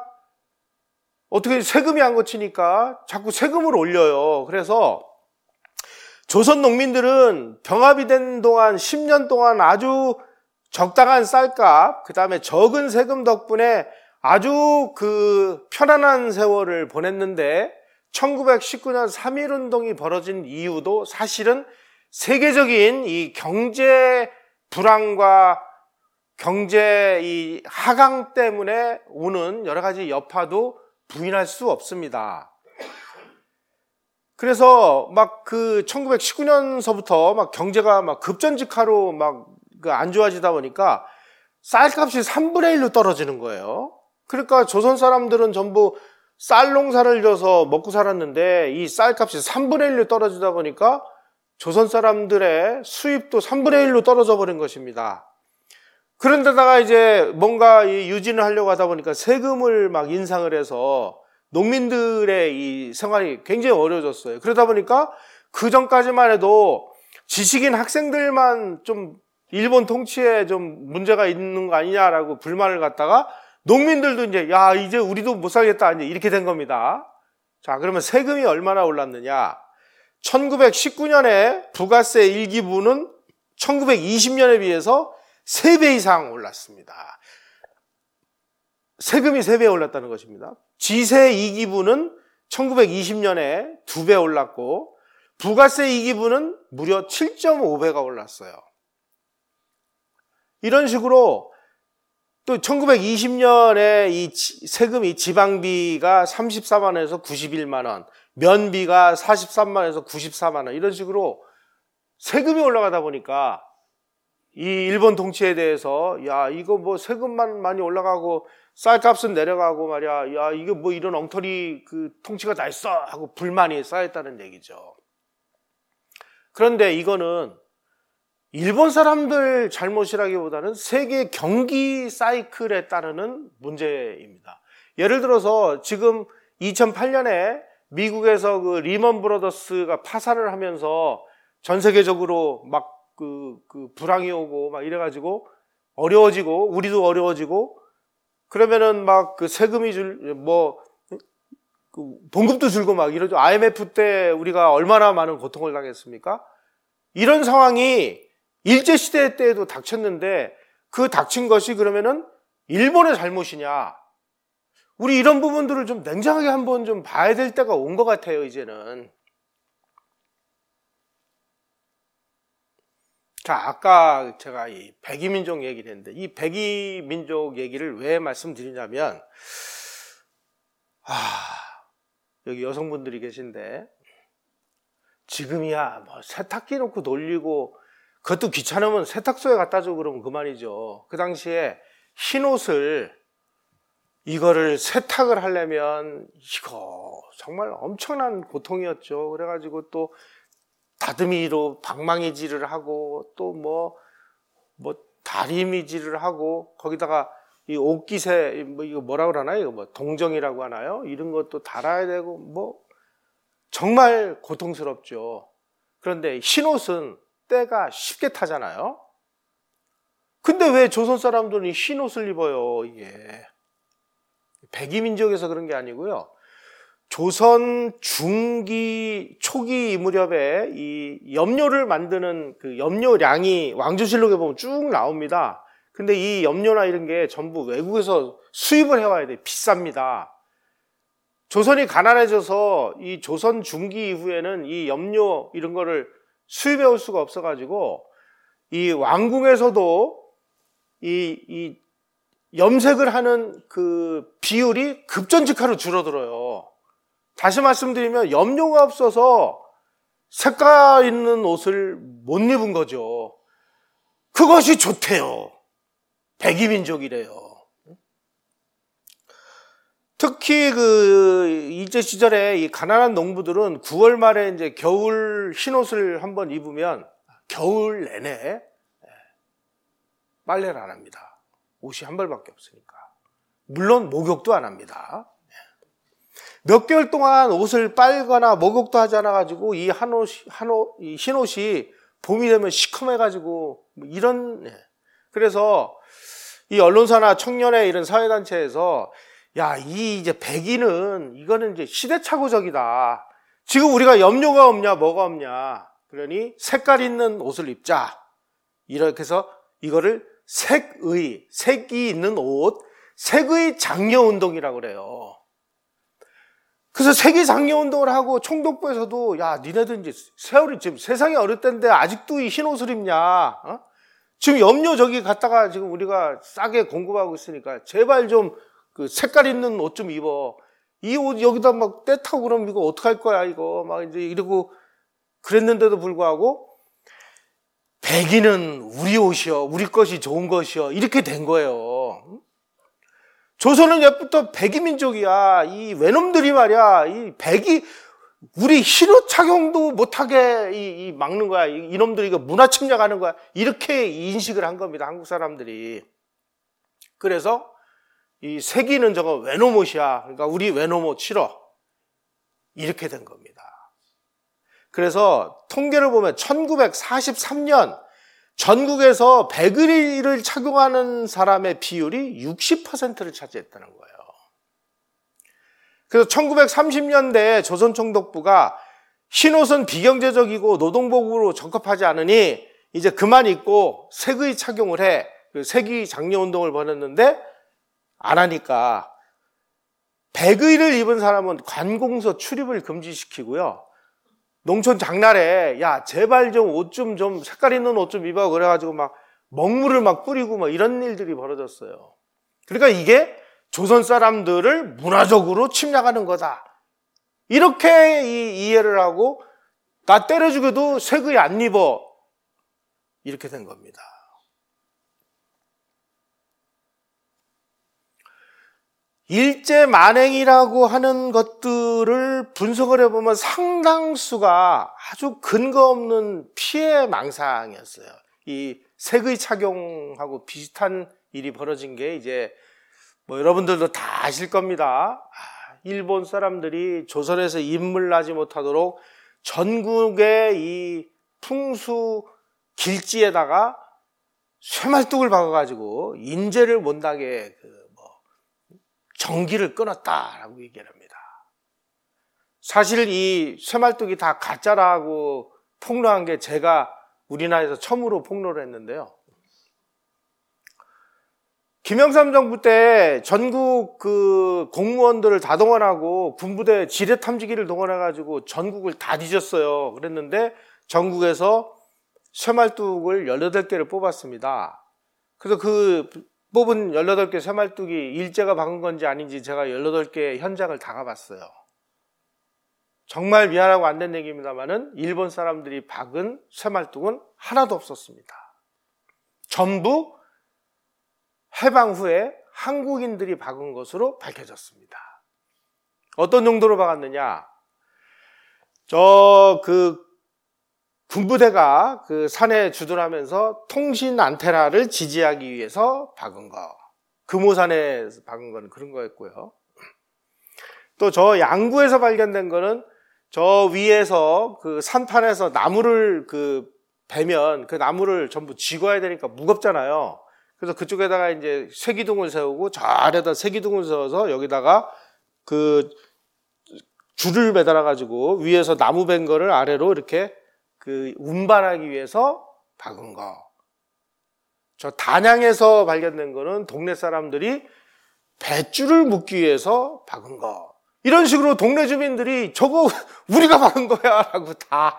어떻게 세금이 안 거치니까 자꾸 세금을 올려요. 그래서 조선 농민들은 병합이 된 동안 십 년 동안 아주 적당한 쌀값, 그 다음에 적은 세금 덕분에 아주 그 편안한 세월을 보냈는데 천구백십구 년 삼일 운동이 벌어진 이유도 사실은 세계적인 이 경제 불황과 경제 이 하강 때문에 오는 여러 가지 여파도 부인할 수 없습니다. 그래서 막 그 천구백십구 년서부터 막 경제가 막 급전직하로 막 그 안 좋아지다 보니까 쌀값이 삼분의 일로 떨어지는 거예요. 그러니까 조선 사람들은 전부 쌀 농사를 져서 먹고 살았는데 이 쌀값이 삼분의 일로 떨어지다 보니까 조선 사람들의 수입도 삼분의 일로 떨어져 버린 것입니다. 그런데다가 이제 뭔가 이 유진을 하려고 하다 보니까 세금을 막 인상을 해서 농민들의 이 생활이 굉장히 어려워졌어요. 그러다 보니까 그 전까지만 해도 지식인 학생들만 좀 일본 통치에 좀 문제가 있는 거 아니냐라고 불만을 갖다가 농민들도 이제 야 이제 우리도 못 살겠다 이제 이렇게 된 겁니다. 자, 그러면 세금이 얼마나 올랐느냐? 천구백십구 년에 부가세 일 기분은 천구백이십 년에 비해서 세 배 이상 올랐습니다. 세금이 세 배 올랐다는 것입니다. 지세 이 기분은 천구백이십 년에 두 배 올랐고 부가세 이 기분은 무려 칠 점 오 배가 올랐어요. 이런 식으로 또 천구백이십 년에 이 세금이 지방비가 삼십사만 원에서 구십일만 원, 면비가 사십삼만 원에서 구십사만 원 이런 식으로 세금이 올라가다 보니까 이 일본 통치에 대해서 야 이거 뭐 세금만 많이 올라가고 쌀값은 내려가고 말이야 야 이거 뭐 이런 엉터리 그 통치가 다 있어 하고 불만이 쌓였다는 얘기죠. 그런데 이거는 일본 사람들 잘못이라기보다는 세계 경기 사이클에 따르는 문제입니다. 예를 들어서 지금 이천팔 년에 미국에서 그 리먼 브러더스가 파산을 하면서 전 세계적으로 막 그, 그 불황이 오고 막 이래가지고 어려워지고 우리도 어려워지고 그러면은 막 그 세금이 줄 뭐 그 봉급도 줄고 막 이러죠. 아이엠에프 때 우리가 얼마나 많은 고통을 당했습니까? 이런 상황이 일제시대 때에도 닥쳤는데 그 닥친 것이 그러면은 일본의 잘못이냐? 우리 이런 부분들을 좀 냉정하게 한번 좀 봐야 될 때가 온 것 같아요, 이제는. 자, 아까 제가 이 백이민족 얘기를 했는데 이 백이민족 얘기를 왜 말씀드리냐면 아, 여기 여성분들이 계신데 지금이야 뭐 세탁기 놓고 돌리고 그것도 귀찮으면 세탁소에 갖다 주고 그러면 그만이죠. 그 당시에 흰옷을 이거를 세탁을 하려면 이거 정말 엄청난 고통이었죠. 그래가지고 또 다듬이로 방망이질을 하고 또 뭐 뭐 다리미질을 하고 거기다가 이 옷깃에 뭐 이거 뭐라 그러나요? 이거 뭐 동정이라고 하나요? 이런 것도 달아야 되고 뭐 정말 고통스럽죠. 그런데 흰옷은 때가 쉽게 타잖아요. 근데 왜 조선 사람들은 흰옷을 입어요? 이게 백이민족에서 그런 게 아니고요. 조선 중기 초기 이 무렵에 이 염료를 만드는 그 염료량이 왕조실록에 보면 쭉 나옵니다. 근데 이 염료나 이런 게 전부 외국에서 수입을 해와야 돼. 비쌉니다. 조선이 가난해져서 이 조선 중기 이후에는 이 염료 이런 거를 수입해 올 수가 없어가지고 이 왕궁에서도 이, 이 염색을 하는 그 비율이 급전직하로 줄어들어요. 다시 말씀드리면 염료가 없어서 색깔 있는 옷을 못 입은 거죠. 그것이 좋대요. 백이민족이래요. 특히 그 일제 시절에 이 가난한 농부들은 구월 말에 이제 겨울 흰옷을 한번 입으면 겨울 내내 빨래를 안 합니다. 옷이 한 벌밖에 없으니까. 물론 목욕도 안 합니다. 몇 개월 동안 옷을 빨거나 목욕도 하지 않아 가지고 이 한옷 한옷 이 흰옷이 봄이 되면 시커매가지고 이런 그래서 이 언론사나 청년의 이런 사회단체에서 야, 이 이제 백인은 이거는 이제 시대착오적이다. 지금 우리가 염료가 없냐, 뭐가 없냐. 그러니 색깔 있는 옷을 입자. 이렇게 해서 이거를 색의, 색이 있는 옷, 색의 장려운동이라고 그래요. 그래서 색의 장려운동을 하고 총독부에서도 야, 니네들 이제 세월이 지금 세상이 어릴 때인데 아직도 이 흰 옷을 입냐? 어? 지금 염료 저기 갔다가 지금 우리가 싸게 공급하고 있으니까 제발 좀 그 색깔 있는 옷 좀 입어. 이 옷 여기다 막 때 타고 그러면 이거 어떡할 거야, 이거. 막 이제 이러고 그랬는데도 불구하고 백인은 우리 옷이요. 우리 것이 좋은 것이요. 이렇게 된 거예요. 조선은 옛부터 백이 민족이야. 이 외놈들이 말이야. 이 백이 우리 흰옷 착용도 못하게 이, 이 막는 거야. 이, 이놈들이 이거 문화 침략하는 거야. 이렇게 인식을 한 겁니다. 한국 사람들이. 그래서 이 색이는 저거 외놈 옷이야. 그러니까 우리 외놈 옷 싫어. 이렇게 된 겁니다. 그래서 통계를 보면 천구백사십삼 년 전국에서 백의를 착용하는 사람의 비율이 육십 퍼센트를 차지했다는 거예요. 그래서 천구백삼십 년대에 조선총독부가 흰옷은 비경제적이고 노동복으로 적합하지 않으니 이제 그만 입고 색의 착용을 해. 색의 장려운동을 벌였는데 안 하니까 백의를 입은 사람은 관공서 출입을 금지시키고요. 농촌 장날에 야 제발 좀 옷 좀 좀 색깔 있는 옷 좀 입어 그래가지고 막 먹물을 막 뿌리고 막 이런 일들이 벌어졌어요. 그러니까 이게 조선 사람들을 문화적으로 침략하는 거다. 이렇게 이, 이해를 하고 나 때려 죽여도 색의 안 입어 이렇게 된 겁니다. 일제 만행이라고 하는 것들을 분석을 해보면 상당수가 아주 근거 없는 피해 망상이었어요. 이 색의 착용하고 비슷한 일이 벌어진 게 이제 뭐 여러분들도 다 아실 겁니다. 일본 사람들이 조선에서 인물나지 못하도록 전국의 이 풍수 길지에다가 쇠말뚝을 박아가지고 인재를 못 나게 그 전기를 끊었다라고 얘기를 합니다. 사실 이 쇠말뚝이 다 가짜라고 폭로한 게 제가 우리나라에서 처음으로 폭로를 했는데요. 김영삼 정부 때 전국 그 공무원들을 다 동원하고 군부대 지뢰 탐지기를 동원해가지고 전국을 다 뒤졌어요. 그랬는데 전국에서 쇠말뚝을 열여덟 개를 뽑았습니다. 그래서 그 뽑은 열여덟 개 쇠말뚝이 일제가 박은 건지 아닌지 제가 열여덟 개 현장을 다 가봤어요. 정말 미안하고 안 된 얘기입니다만은 일본 사람들이 박은 쇠말뚝은 하나도 없었습니다. 전부 해방 후에 한국인들이 박은 것으로 밝혀졌습니다. 어떤 정도로 박았느냐? 저 그 군부대가 그 산에 주둔하면서 통신 안테나를 지지하기 위해서 박은 거. 금오산에 박은 거는 그런 거였고요. 또 저 양구에서 발견된 거는 저 위에서 그 산판에서 나무를 그 베면 그 나무를 전부 쥐고야 되니까 무겁잖아요. 그래서 그쪽에다가 이제 쇠기둥을 세우고 저 아래다 쇠기둥을 세워서 여기다가 그 줄을 매달아 가지고 위에서 나무 벤 거를 아래로 이렇게 그 운반하기 위해서 박은 거. 저 단양에서 발견된 거는 동네 사람들이 뱃줄을 묶기 위해서 박은 거. 이런 식으로 동네 주민들이 저거 우리가 박은 거야 라고 다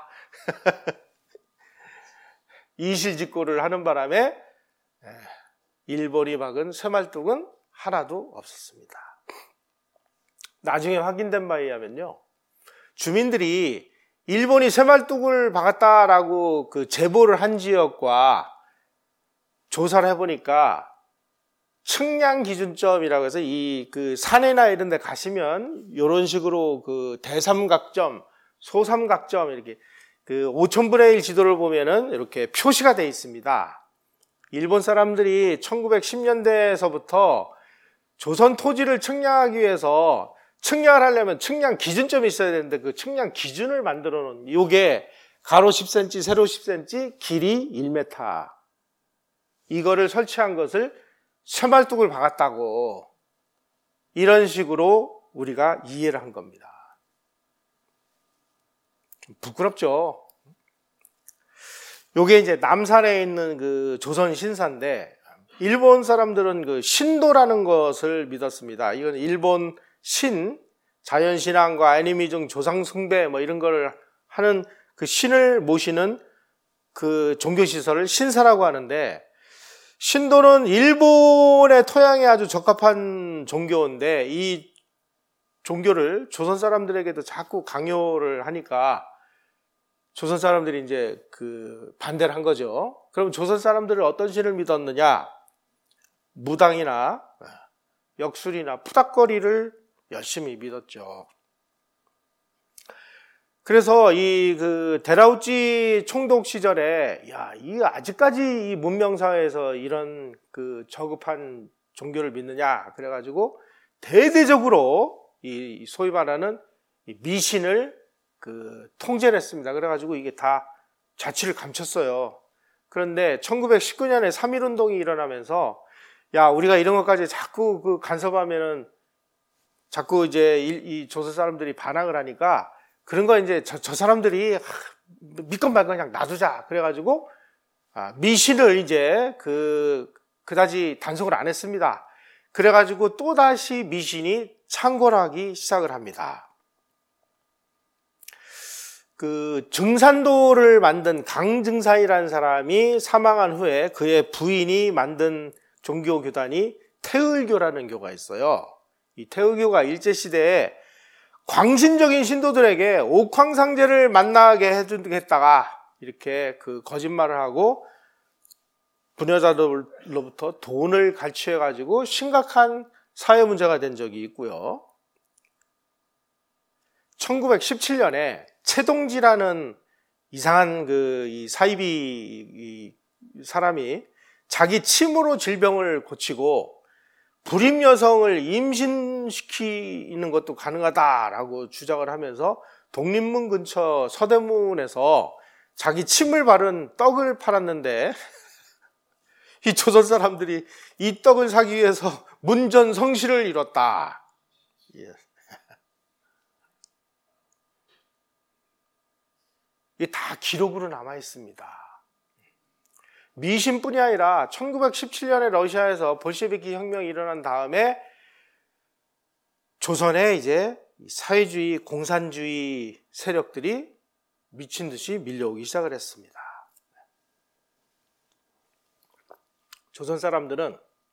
이실직고를 하는 바람에 일본이 박은 쇠말뚝은 하나도 없었습니다. 나중에 확인된 바에 의하면요, 주민들이 일본이 쇠말뚝을 박았다라고 그 제보를 한 지역과 조사를 해보니까 측량 기준점이라고 해서 이 그 산이나 이런 데 가시면 이런 식으로 그 대삼각점, 소삼각점 이렇게 그 오천분의 일 지도를 보면은 이렇게 표시가 되어 있습니다. 일본 사람들이 천구백십 년대에서부터 조선 토지를 측량하기 위해서 측량을 하려면 측량 기준점이 있어야 되는데 그 측량 기준을 만들어 놓은 요게 가로 십 센티미터, 세로 십 센티미터, 길이 일 미터. 이거를 설치한 것을 쇠말뚝을 박았다고 이런 식으로 우리가 이해를 한 겁니다. 부끄럽죠. 요게 이제 남산에 있는 그 조선 신사인데, 일본 사람들은 그 신도라는 것을 믿었습니다. 이건 일본 신, 자연신앙과 애니미즘, 조상숭배 뭐 이런 걸 하는 그 신을 모시는 그 종교시설을 신사라고 하는데, 신도는 일본의 토양에 아주 적합한 종교인데, 이 종교를 조선 사람들에게도 자꾸 강요를 하니까 조선 사람들이 이제 그 반대를 한 거죠. 그럼 조선 사람들은 어떤 신을 믿었느냐? 무당이나 역술이나 푸닥거리를 열심히 믿었죠. 그래서 이 그 데라우찌 총독 시절에, 야, 이 아직까지 이 문명사회에서 이런 그 저급한 종교를 믿느냐? 그래가지고 대대적으로 이 소위 말하는 이 미신을 그 통제를 했습니다. 그래가지고 이게 다 자취를 감췄어요. 그런데 천구백십구 년에 삼일운동이 일어나면서, 야, 우리가 이런 것까지 자꾸 그 간섭하면은 자꾸 이제 이, 이 조선 사람들이 반항을 하니까, 그런 거 이제 저, 저 사람들이 하, 믿건 말건 그냥 놔두자. 그래가지고 아, 미신을 이제 그 그다지 단속을 안 했습니다. 그래가지고 또 다시 미신이 창궐하기 시작을 합니다. 그 증산도를 만든 강증사이라는 사람이 사망한 후에 그의 부인이 만든 종교 교단이 태을교라는 교가 있어요. 이 태을교가 일제시대에 광신적인 신도들에게 옥황상제를 만나게 해주겠다가 이렇게 그 거짓말을 하고 부녀자들로부터 돈을 갈취해가지고 심각한 사회 문제가 된 적이 있고요. 천구백십칠 년에 최동지라는 이상한 그 이 사이비 이 사람이 자기 침으로 질병을 고치고 불임 여성을 임신시키는 것도 가능하다라고 주장을 하면서 독립문 근처 서대문에서 자기 침을 바른 떡을 팔았는데 이 조선 사람들이 이 떡을 사기 위해서 문전성시를 이뤘다. 예. 이게 다 기록으로 남아 있습니다. 미신뿐이 아니라 천구백십칠 년에 러시아에서 볼셰비키 혁명이 일어난 다음에 조선에 이제 사회주의, 공산주의 세력들이 미친 듯이 밀려오기 시작을 했습니다. 조선 사람들은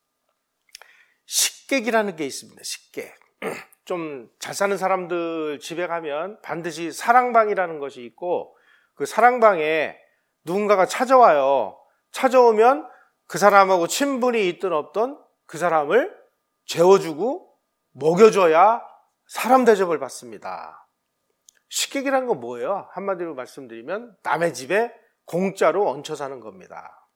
식객이라는 게 있습니다. 식객. 좀 잘 사는 사람들 집에 가면 반드시 사랑방이라는 것이 있고, 그 사랑방에 누군가가 찾아와요. 찾아오면 그 사람하고 친분이 있든 없든 그 사람을 재워주고 먹여줘야 사람 대접을 받습니다. 식객이라는 건 뭐예요? 한마디로 말씀드리면 남의 집에 공짜로 얹혀 사는 겁니다.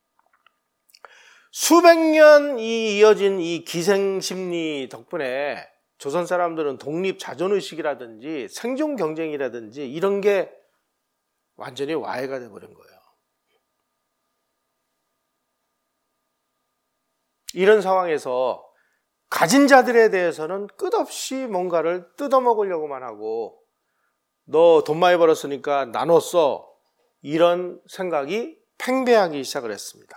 수백 년이 이어진 이 기생심리 덕분에 조선 사람들은 독립 자존의식이라든지 생존 경쟁이라든지 이런 게 완전히 와해가 돼버린 거예요. 이런 상황에서 가진 자들에 대해서는 끝없이 뭔가를 뜯어먹으려고만 하고, 너 돈 많이 벌었으니까 나눠 써, 이런 생각이 팽배하기 시작을 했습니다.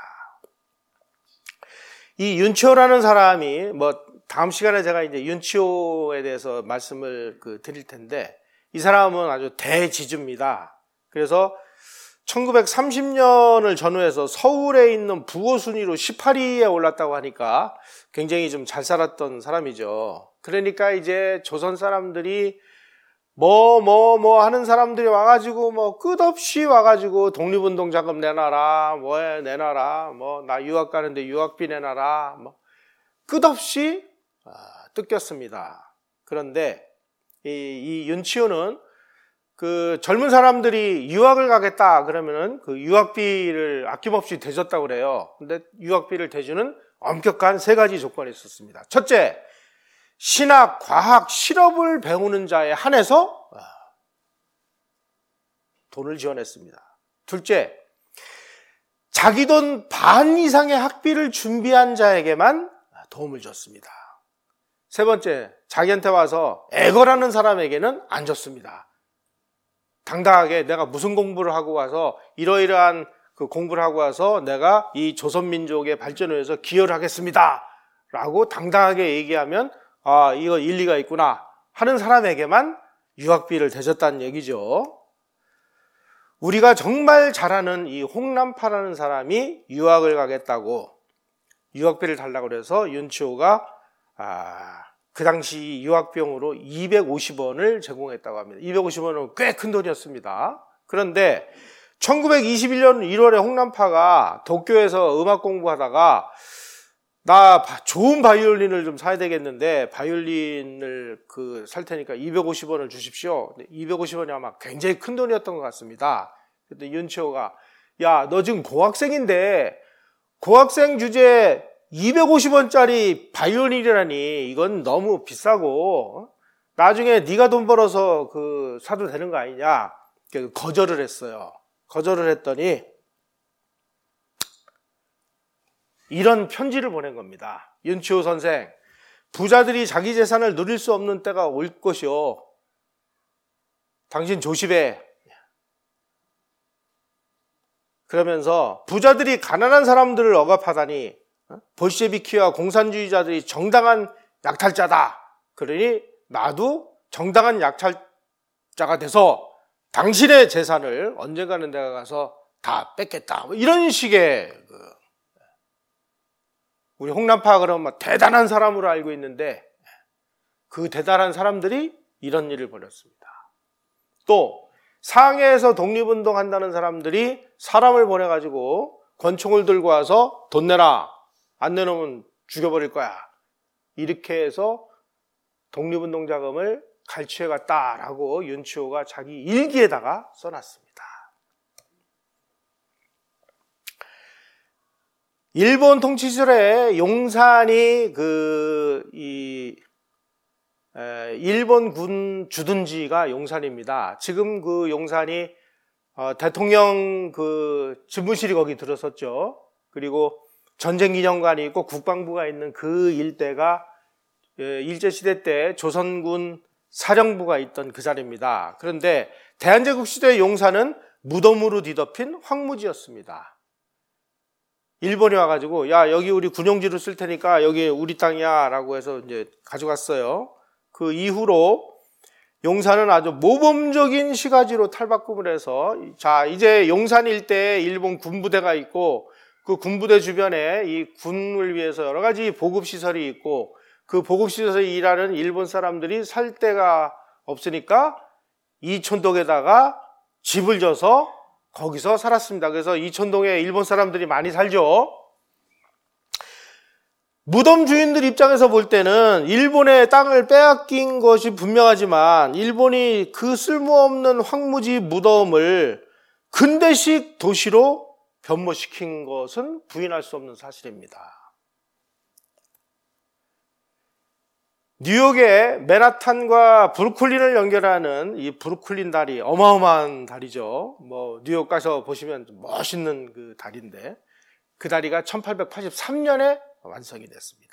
이 윤치호라는 사람이, 뭐 다음 시간에 제가 이제 윤치호에 대해서 말씀을 그 드릴 텐데, 이 사람은 아주 대지주입니다. 그래서 천구백삼십 년을 전후해서 서울에 있는 부호 순위로 십팔 위에 올랐다고 하니까 굉장히 좀 잘 살았던 사람이죠. 그러니까 이제 조선 사람들이 뭐 뭐 뭐 하는 사람들이 와가지고 뭐 끝없이 와가지고 독립운동 자금 내놔라, 뭐 내놔라, 뭐 나 유학 가는데 유학비 내놔라, 뭐 끝없이 뜯겼습니다. 그런데 이, 이 윤치호는 그 젊은 사람들이 유학을 가겠다 그러면은 그 유학비를 아낌없이 대줬다고 그래요. 근데 유학비를 대주는 엄격한 세 가지 조건이 있었습니다. 첫째, 신학, 과학, 실업을 배우는 자에 한해서 돈을 지원했습니다. 둘째, 자기 돈 반 이상의 학비를 준비한 자에게만 도움을 줬습니다. 세 번째, 자기한테 와서 애걸하는 사람에게는 안 줬습니다. 당당하게 내가 무슨 공부를 하고 와서 이러이러한 그 공부를 하고 와서 내가 이 조선민족의 발전을 위해서 기여를 하겠습니다 라고 당당하게 얘기하면 아, 이거 일리가 있구나 하는 사람에게만 유학비를 대줬다는 얘기죠. 우리가 정말 잘 아는 이 홍남파라는 사람이 유학을 가겠다고 유학비를 달라고 그래서 윤치호가 아, 그 당시 유학비용으로 이백오십 원을 제공했다고 합니다. 이백오십 원은 꽤 큰 돈이었습니다. 그런데 천구백이십일 년 일월에 홍남파가 도쿄에서 음악 공부하다가 나 좋은 바이올린을 좀 사야 되겠는데 바이올린을 그 살 테니까 이백오십 원을 주십시오. 이백오십 원이 아마 굉장히 큰 돈이었던 것 같습니다. 그때 윤치호가 야, 너 지금 고학생인데 고학생 주제에 이백오십 원짜리 바이올린이라니 이건 너무 비싸고 나중에 네가 돈 벌어서 그 사도 되는 거 아니냐 거절을 했어요. 거절을 했더니 이런 편지를 보낸 겁니다. 윤치호 선생, 부자들이 자기 재산을 누릴 수 없는 때가 올 것이오. 당신 조심해. 그러면서 부자들이 가난한 사람들을 억압하다니 볼셰비키와 공산주의자들이 정당한 약탈자다. 그러니 나도 정당한 약탈자가 돼서 당신의 재산을 언젠가는 내가 가서 다 뺏겠다. 뭐 이런 식의 그 우리 홍남파가 그러면 대단한 사람으로 알고 있는데 그 대단한 사람들이 이런 일을 벌였습니다. 또 상해에서 독립운동한다는 사람들이 사람을 보내가지고 권총을 들고 와서 돈 내라. 안 내놓으면 죽여버릴 거야. 이렇게 해서 독립운동 자금을 갈취해 갔다라고 윤치호가 자기 일기에다가 써놨습니다. 일본 통치 시절에 용산이 그, 이, 에, 일본군 주둔지가 용산입니다. 지금 그 용산이 어, 대통령 그 집무실이 거기 들어섰죠. 그리고 전쟁기념관이 있고 국방부가 있는 그 일대가 예, 일제시대 때 조선군 사령부가 있던 그 자리입니다. 그런데 대한제국 시대의 용산은 무덤으로 뒤덮인 황무지였습니다. 일본이 와가지고 야 여기 우리 군용지로 쓸 테니까 여기 우리 땅이야 라고 해서 이제 가져갔어요. 그 이후로 용산은 아주 모범적인 시가지로 탈바꿈을 해서 자 이제 용산 일대에 일본 군부대가 있고 그 군부대 주변에 이 군을 위해서 여러 가지 보급시설이 있고 그 보급시설에서 일하는 일본 사람들이 살 데가 없으니까 이촌동에다가 집을 져서 거기서 살았습니다. 그래서 이촌동에 일본 사람들이 많이 살죠. 무덤 주인들 입장에서 볼 때는 일본의 땅을 빼앗긴 것이 분명하지만 일본이 그 쓸모없는 황무지 무덤을 근대식 도시로 변모시킨 것은 부인할 수 없는 사실입니다. 뉴욕의 맨하탄과 브루클린을 연결하는 이 브루클린 다리, 어마어마한 다리죠. 뭐 뉴욕 가서 보시면 멋있는 그 다리인데 그 다리가 천팔백팔십삼 년에 완성이 됐습니다.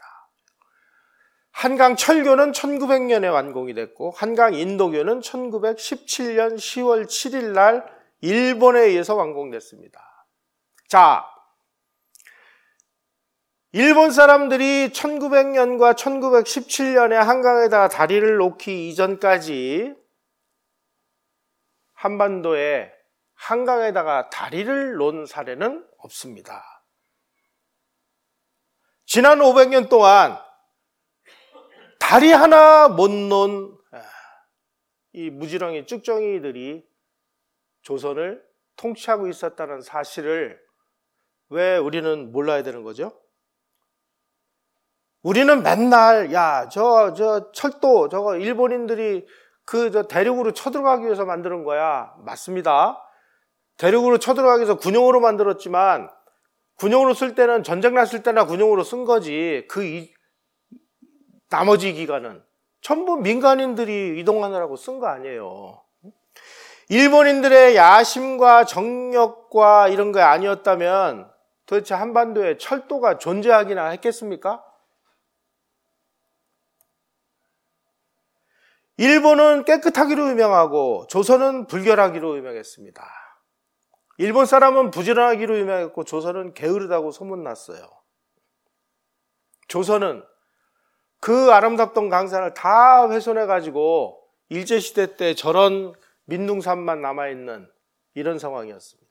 한강 철교는 천구백 년에 완공이 됐고 한강 인도교는 천구백십칠 년 시월 칠일 날 일본에 의해서 완공됐습니다. 자, 일본 사람들이 천구백 년과 천구백십칠 년에 한강에다 다리를 놓기 이전까지 한반도에 한강에다가 다리를 놓은 사례는 없습니다. 지난 오백 년 동안 다리 하나 못 놓은 이 무지렁이 쭉정이들이 조선을 통치하고 있었다는 사실을 왜 우리는 몰라야 되는 거죠? 우리는 맨날 야, 저, 저 철도 저거 일본인들이 그 저 대륙으로 쳐들어가기 위해서 만드는 거야. 맞습니다. 대륙으로 쳐들어가기 위해서 군용으로 만들었지만 군용으로 쓸 때는 전쟁 났을 때나 군용으로 쓴 거지. 그 이, 나머지 기간은 전부 민간인들이 이동하느라고 쓴 거 아니에요. 일본인들의 야심과 정력과 이런 게 아니었다면 도대체 한반도에 철도가 존재하기나 했겠습니까? 일본은 깨끗하기로 유명하고 조선은 불결하기로 유명했습니다. 일본 사람은 부지런하기로 유명했고 조선은 게으르다고 소문났어요. 조선은 그 아름답던 강산을 다 훼손해가지고 일제시대 때 저런 민둥산만 남아있는 이런 상황이었습니다.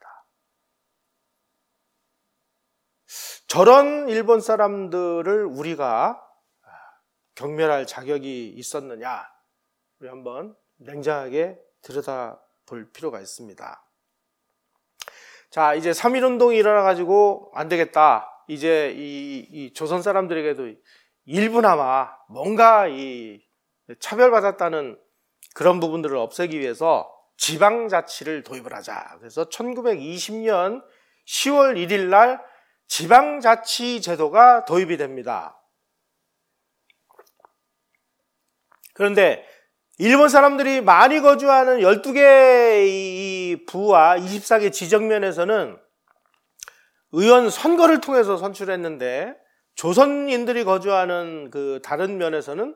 저런 일본 사람들을 우리가 경멸할 자격이 있었느냐, 우리 한번 냉정하게 들여다볼 필요가 있습니다. 자, 이제 삼일운동이 일어나가지고 안 되겠다. 이제 이, 이 조선 사람들에게도 일부나마 뭔가 이 차별받았다는 그런 부분들을 없애기 위해서 지방자치를 도입을 하자. 그래서 천구백이십 년 시월 일일 날 지방자치 제도가 도입이 됩니다. 그런데 일본 사람들이 많이 거주하는 열두 개의 부와 이십사 개 지정면에서는 의원 선거를 통해서 선출했는데 조선인들이 거주하는 그 다른 면에서는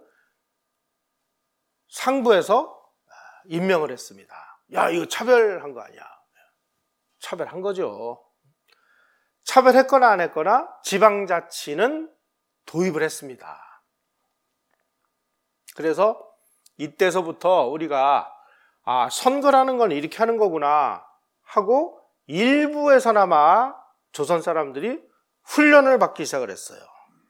상부에서 임명을 했습니다. 야, 이거 차별한 거 아니야? 차별한 거죠. 차별했거나 안 했거나 지방자치는 도입을 했습니다. 그래서 이때서부터 우리가 아, 선거라는 건 이렇게 하는 거구나 하고 일부에서나마 조선 사람들이 훈련을 받기 시작을 했어요.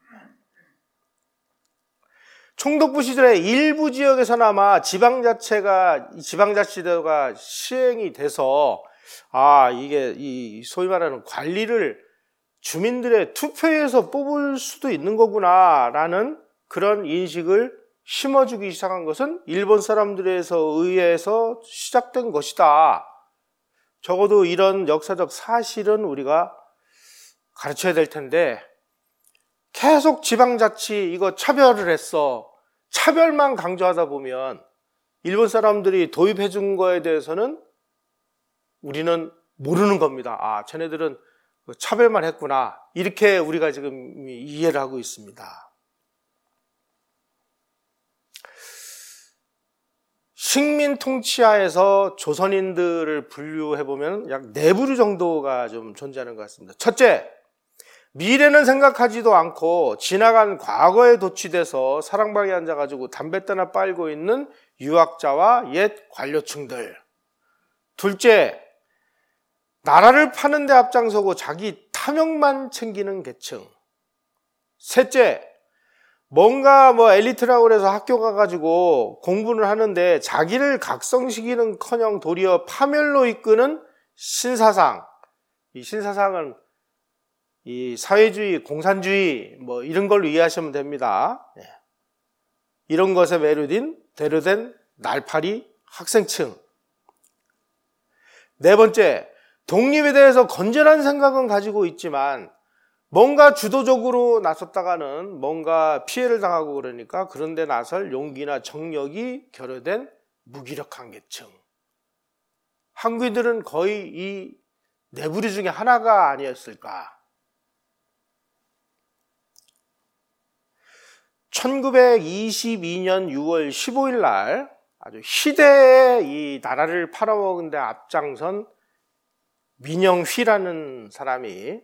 총독부 시절에 일부 지역에서나마 지방자체가, 지방자치제도가 시행이 돼서, 아, 이게, 이, 소위 말하는 관리를 주민들의 투표에서 뽑을 수도 있는 거구나, 라는 그런 인식을 심어주기 시작한 것은 일본 사람들에서 의해서 시작된 것이다. 적어도 이런 역사적 사실은 우리가 가르쳐야 될 텐데, 계속 지방자치 이거 차별을 했어. 차별만 강조하다 보면 일본 사람들이 도입해 준 거에 대해서는 우리는 모르는 겁니다. 아, 쟤네들은 차별만 했구나. 이렇게 우리가 지금 이해를 하고 있습니다. 식민 통치하에서 조선인들을 분류해보면 약 네 부류 정도가 좀 존재하는 것 같습니다. 첫째, 미래는 생각하지도 않고 지나간 과거에 도취돼서 사랑방에 앉아가지고 담뱃대나 빨고 있는 유학자와 옛 관료층들. 둘째, 나라를 파는 데 앞장서고 자기 탐욕만 챙기는 계층. 셋째, 뭔가 뭐 엘리트라고 그래서 학교 가가지고 공부를 하는데 자기를 각성시키는커녕 도리어 파멸로 이끄는 신사상. 이 신사상은 이 사회주의, 공산주의 뭐 이런 걸로 이해하시면 됩니다. 예. 이런 것에 매료된 대료된 날파리 학생층. 네 번째, 독립에 대해서 건전한 생각은 가지고 있지만 뭔가 주도적으로 나섰다가는 뭔가 피해를 당하고 그러니까 그런데 나설 용기나 정력이 결여된 무기력한 계층. 한국인들은 거의 이 네 부류 중에 하나가 아니었을까. 천구백이십이 년 유월 십오일 날 아주 희대의 이 나라를 팔아먹은 데 앞장선 민영휘라는 사람이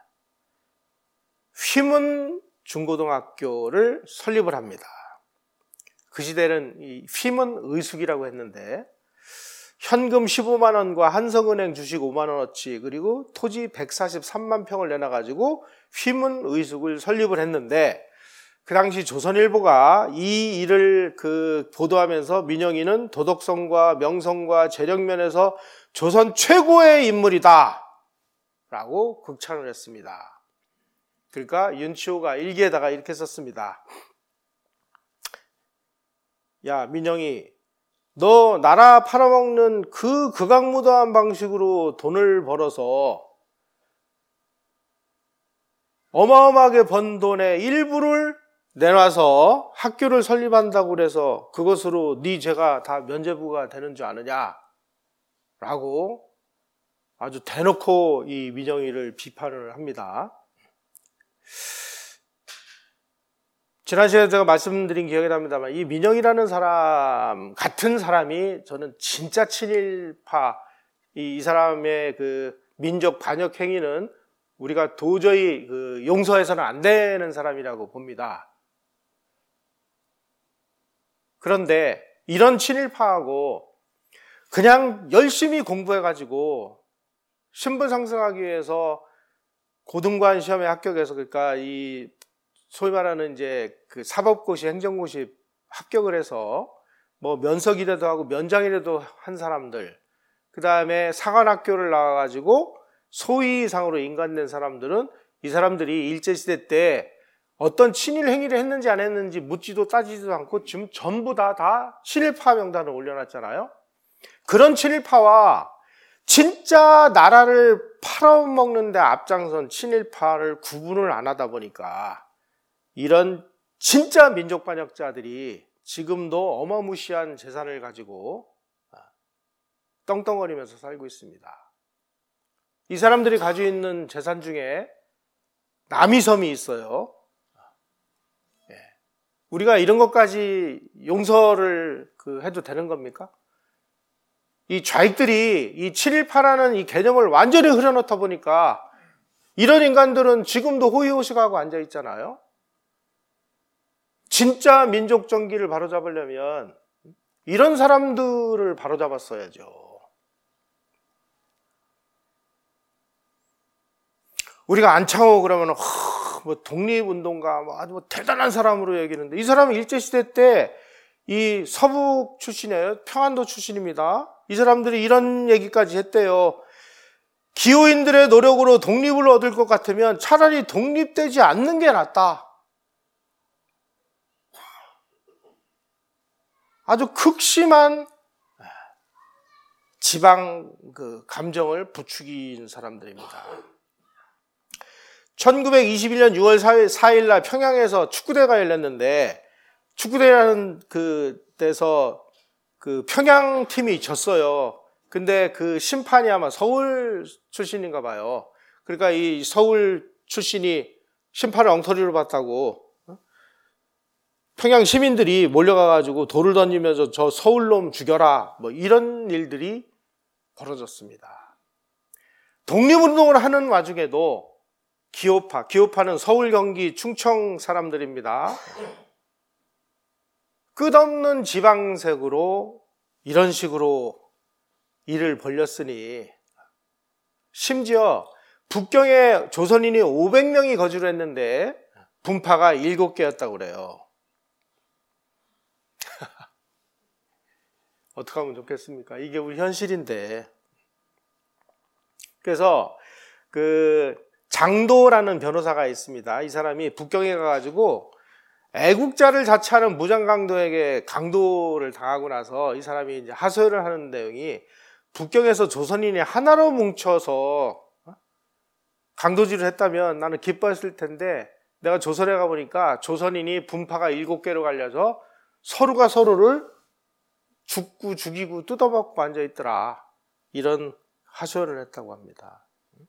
휘문 중고등학교를 설립을 합니다. 그 시대는 이 휘문 의숙이라고 했는데 현금 십오만 원과 한성은행 주식 오만 원어치 그리고 토지 백사십삼만 평을 내놔가지고 휘문 의숙을 설립을 했는데 그 당시 조선일보가 이 일을 그 보도하면서 민영이는 도덕성과 명성과 재력면에서 조선 최고의 인물이다 라고 극찬을 했습니다. 그러니까 윤치호가 일기에다가 이렇게 썼습니다. 야, 민영이, 너 나라 팔아먹는 그 극악무도한 방식으로 돈을 벌어서 어마어마하게 번 돈의 일부를 내놔서 학교를 설립한다고 그래서 그것으로 네 죄가 다 면죄부가 되는 줄 아느냐 라고 아주 대놓고 이 민영이를 비판을 합니다. 지난 시간에 제가 말씀드린 기억이 납니다만 이 민영이라는 사람 같은 사람이 저는 진짜 친일파인 이, 이 사람의 그 민족 반역 행위는 우리가 도저히 그 용서해서는 안 되는 사람이라고 봅니다. 그런데 이런 친일파하고 그냥 열심히 공부해가지고 신분 상승하기 위해서 고등관 시험에 합격해서, 그러니까 이 소위 말하는 이제 그 사법고시, 행정고시 합격을 해서 뭐 면석이라도 하고 면장이라도 한 사람들, 그 다음에 사관학교를 나와가지고 소위상으로 인간된 사람들은, 이 사람들이 일제시대 때 어떤 친일 행위를 했는지 안 했는지 묻지도 따지지도 않고 지금 전부 다, 다 친일파 명단을 올려놨잖아요. 그런 친일파와 진짜 나라를 팔아먹는 데 앞장선 친일파를 구분을 안 하다 보니까 이런 진짜 민족 반역자들이 지금도 어마무시한 재산을 가지고 떵떵거리면서 살고 있습니다. 이 사람들이 가지고 있는 재산 중에 남이섬이 있어요. 우리가 이런 것까지 용서를 그 해도 되는 겁니까? 이 좌익들이 이 친일파라는 이 개념을 완전히 흐려놓다 보니까 이런 인간들은 지금도 호의호식하고 앉아 있잖아요. 진짜 민족 정기를 바로잡으려면 이런 사람들을 바로잡았어야죠. 우리가 안창호 그러면 허, 뭐 독립운동가 뭐 아주 뭐 대단한 사람으로 여기는데, 이 사람은 일제시대 때 이 서북 출신이에요. 평안도 출신입니다. 이 사람들이 이런 얘기까지 했대요. 기호인들의 노력으로 독립을 얻을 것 같으면 차라리 독립되지 않는 게 낫다. 아주 극심한 지방 그 감정을 부추긴 사람들입니다. 천구백이십일 년 유월 사일 날 평양에서 축구대회가 열렸는데, 축구대회라는 그 데서 그 평양 팀이 졌어요. 근데 그 심판이 아마 서울 출신인가 봐요. 그러니까 이 서울 출신이 심판을 엉터리로 봤다고 평양 시민들이 몰려가가지고 돌을 던지면서 저 서울놈 죽여라, 뭐 이런 일들이 벌어졌습니다. 독립운동을 하는 와중에도 기호파, 기호파는 서울, 경기, 충청 사람들입니다. 끝없는 지방색으로 이런 식으로 일을 벌렸으니, 심지어 북경에 조선인이 오백 명이 거주를 했는데 분파가 일곱 개였다고 그래요. 어떻게 하면 좋겠습니까? 이게 우리 현실인데. 그래서 그 장도라는 변호사가 있습니다. 이 사람이 북경에 가가지고 애국자를 자처하는 무장강도에게 강도를 당하고 나서 이 사람이 이제 하소연을 하는 내용이, 북경에서 조선인이 하나로 뭉쳐서 강도질을 했다면 나는 기뻐했을 텐데, 내가 조선에 가보니까 조선인이 분파가 일곱 개로 갈려서 서로가 서로를 죽고 죽이고 뜯어먹고 앉아있더라. 이런 하소연을 했다고 합니다.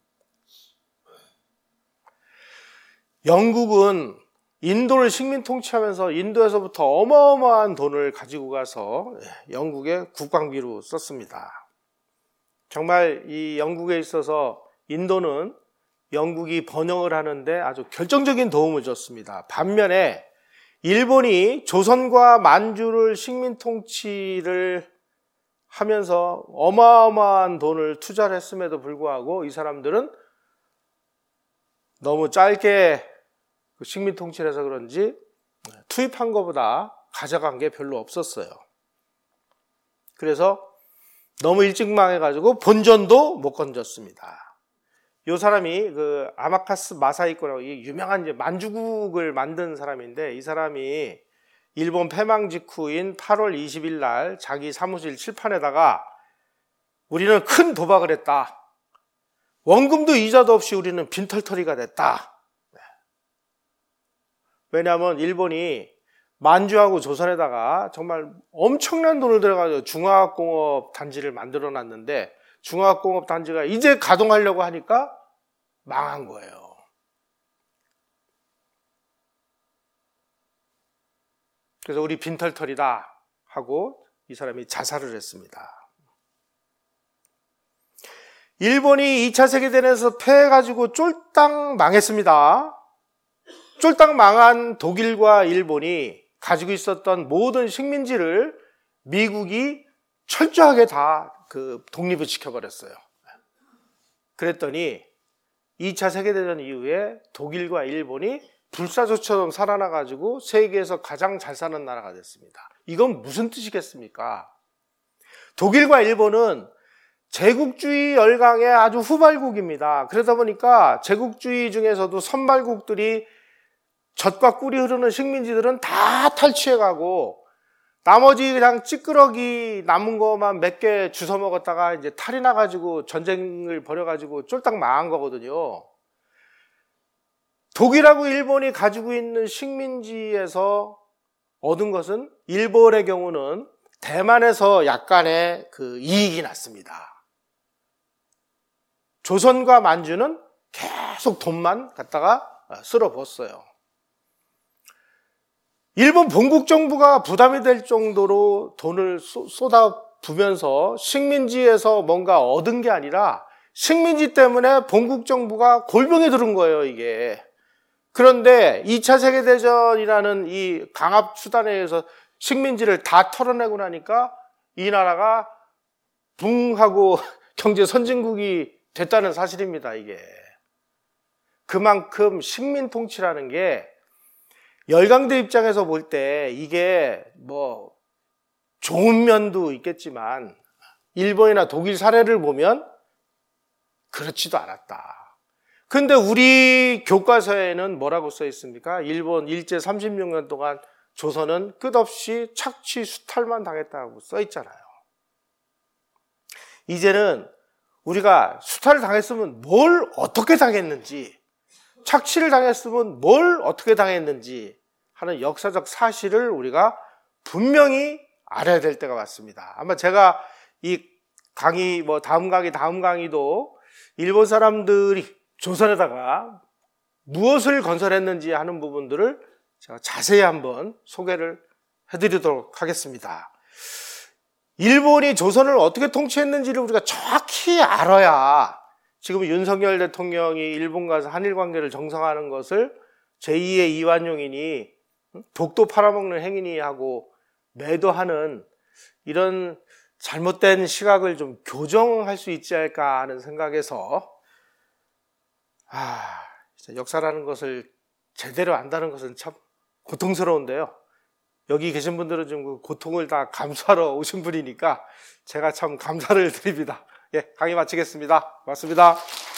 영국은 인도를 식민 통치하면서 인도에서부터 어마어마한 돈을 가지고 가서 영국의 국방비로 썼습니다. 정말 이 영국에 있어서 인도는 영국이 번영을 하는데 아주 결정적인 도움을 줬습니다. 반면에 일본이 조선과 만주를 식민 통치를 하면서 어마어마한 돈을 투자를 했음에도 불구하고 이 사람들은 너무 짧게 식민 통치를 해서 그런지 투입한 것보다 가져간 게 별로 없었어요. 그래서 너무 일찍 망해가지고 본전도 못 건졌습니다. 이 사람이 그 아마카스 마사히코라고 유명한 이제 만주국을 만든 사람인데, 이 사람이 일본 패망 직후인 팔월 이십일 날 자기 사무실 칠판에다가 우리는 큰 도박을 했다. 원금도 이자도 없이 우리는 빈털터리가 됐다. 왜냐하면 일본이 만주하고 조선에다가 정말 엄청난 돈을 들여가지고 중화학공업 단지를 만들어 놨는데, 중화학공업 단지가 이제 가동하려고 하니까 망한 거예요. 그래서 우리 빈털터리다 하고 이 사람이 자살을 했습니다. 일본이 이 차 세계대전에서 패해가지고 쫄딱 망했습니다. 쫄딱 망한 독일과 일본이 가지고 있었던 모든 식민지를 미국이 철저하게 다 그 독립을 시켜버렸어요. 그랬더니 이 차 세계대전 이후에 독일과 일본이 불사조처럼 살아나가지고 세계에서 가장 잘 사는 나라가 됐습니다. 이건 무슨 뜻이겠습니까? 독일과 일본은 제국주의 열강의 아주 후발국입니다. 그러다 보니까 제국주의 중에서도 선발국들이 젖과 꿀이 흐르는 식민지들은 다 탈취해가고 나머지 그냥 찌끄러기 남은 것만 몇 개 주워 먹었다가 이제 탈이 나가지고 전쟁을 벌여가지고 쫄딱 망한 거거든요. 독일하고 일본이 가지고 있는 식민지에서 얻은 것은 일본의 경우는 대만에서 약간의 그 이익이 났습니다. 조선과 만주는 계속 돈만 갖다가 쓸어부었어요. 일본 본국 정부가 부담이 될 정도로 돈을 쏟아부면서 식민지에서 뭔가 얻은 게 아니라 식민지 때문에 본국 정부가 골병에 들은 거예요, 이게. 그런데 이 차 세계대전이라는 이 강압 수단에 의해서 식민지를 다 털어내고 나니까 이 나라가 붕하고 경제 선진국이 됐다는 사실입니다, 이게. 그만큼 식민 통치라는 게 열강대 입장에서 볼 때 이게 뭐 좋은 면도 있겠지만 일본이나 독일 사례를 보면 그렇지도 않았다. 근데 우리 교과서에는 뭐라고 써 있습니까? 일본 일제 삼십육 년 동안 조선은 끝없이 착취 수탈만 당했다고 써 있잖아요. 이제는 우리가 수탈을 당했으면 뭘 어떻게 당했는지, 착취를 당했으면 뭘 어떻게 당했는지 하는 역사적 사실을 우리가 분명히 알아야 될 때가 왔습니다. 아마 제가 이 강의, 뭐 다음 강의, 다음 강의도 일본 사람들이 조선에다가 무엇을 건설했는지 하는 부분들을 제가 자세히 한번 소개를 해드리도록 하겠습니다. 일본이 조선을 어떻게 통치했는지를 우리가 정확히 알아야 지금 윤석열 대통령이 일본 가서 한일 관계를 정상화하는 것을 제이의 이완용이니 독도 팔아먹는 행위니 하고 매도하는 이런 잘못된 시각을 좀 교정할 수 있지 않을까 하는 생각에서 아, 역사라는 것을 제대로 안다는 것은 참 고통스러운데요. 여기 계신 분들은 좀 그 고통을 다 감수하러 오신 분이니까 제가 참 감사를 드립니다. 예, 강의 마치겠습니다. 고맙습니다.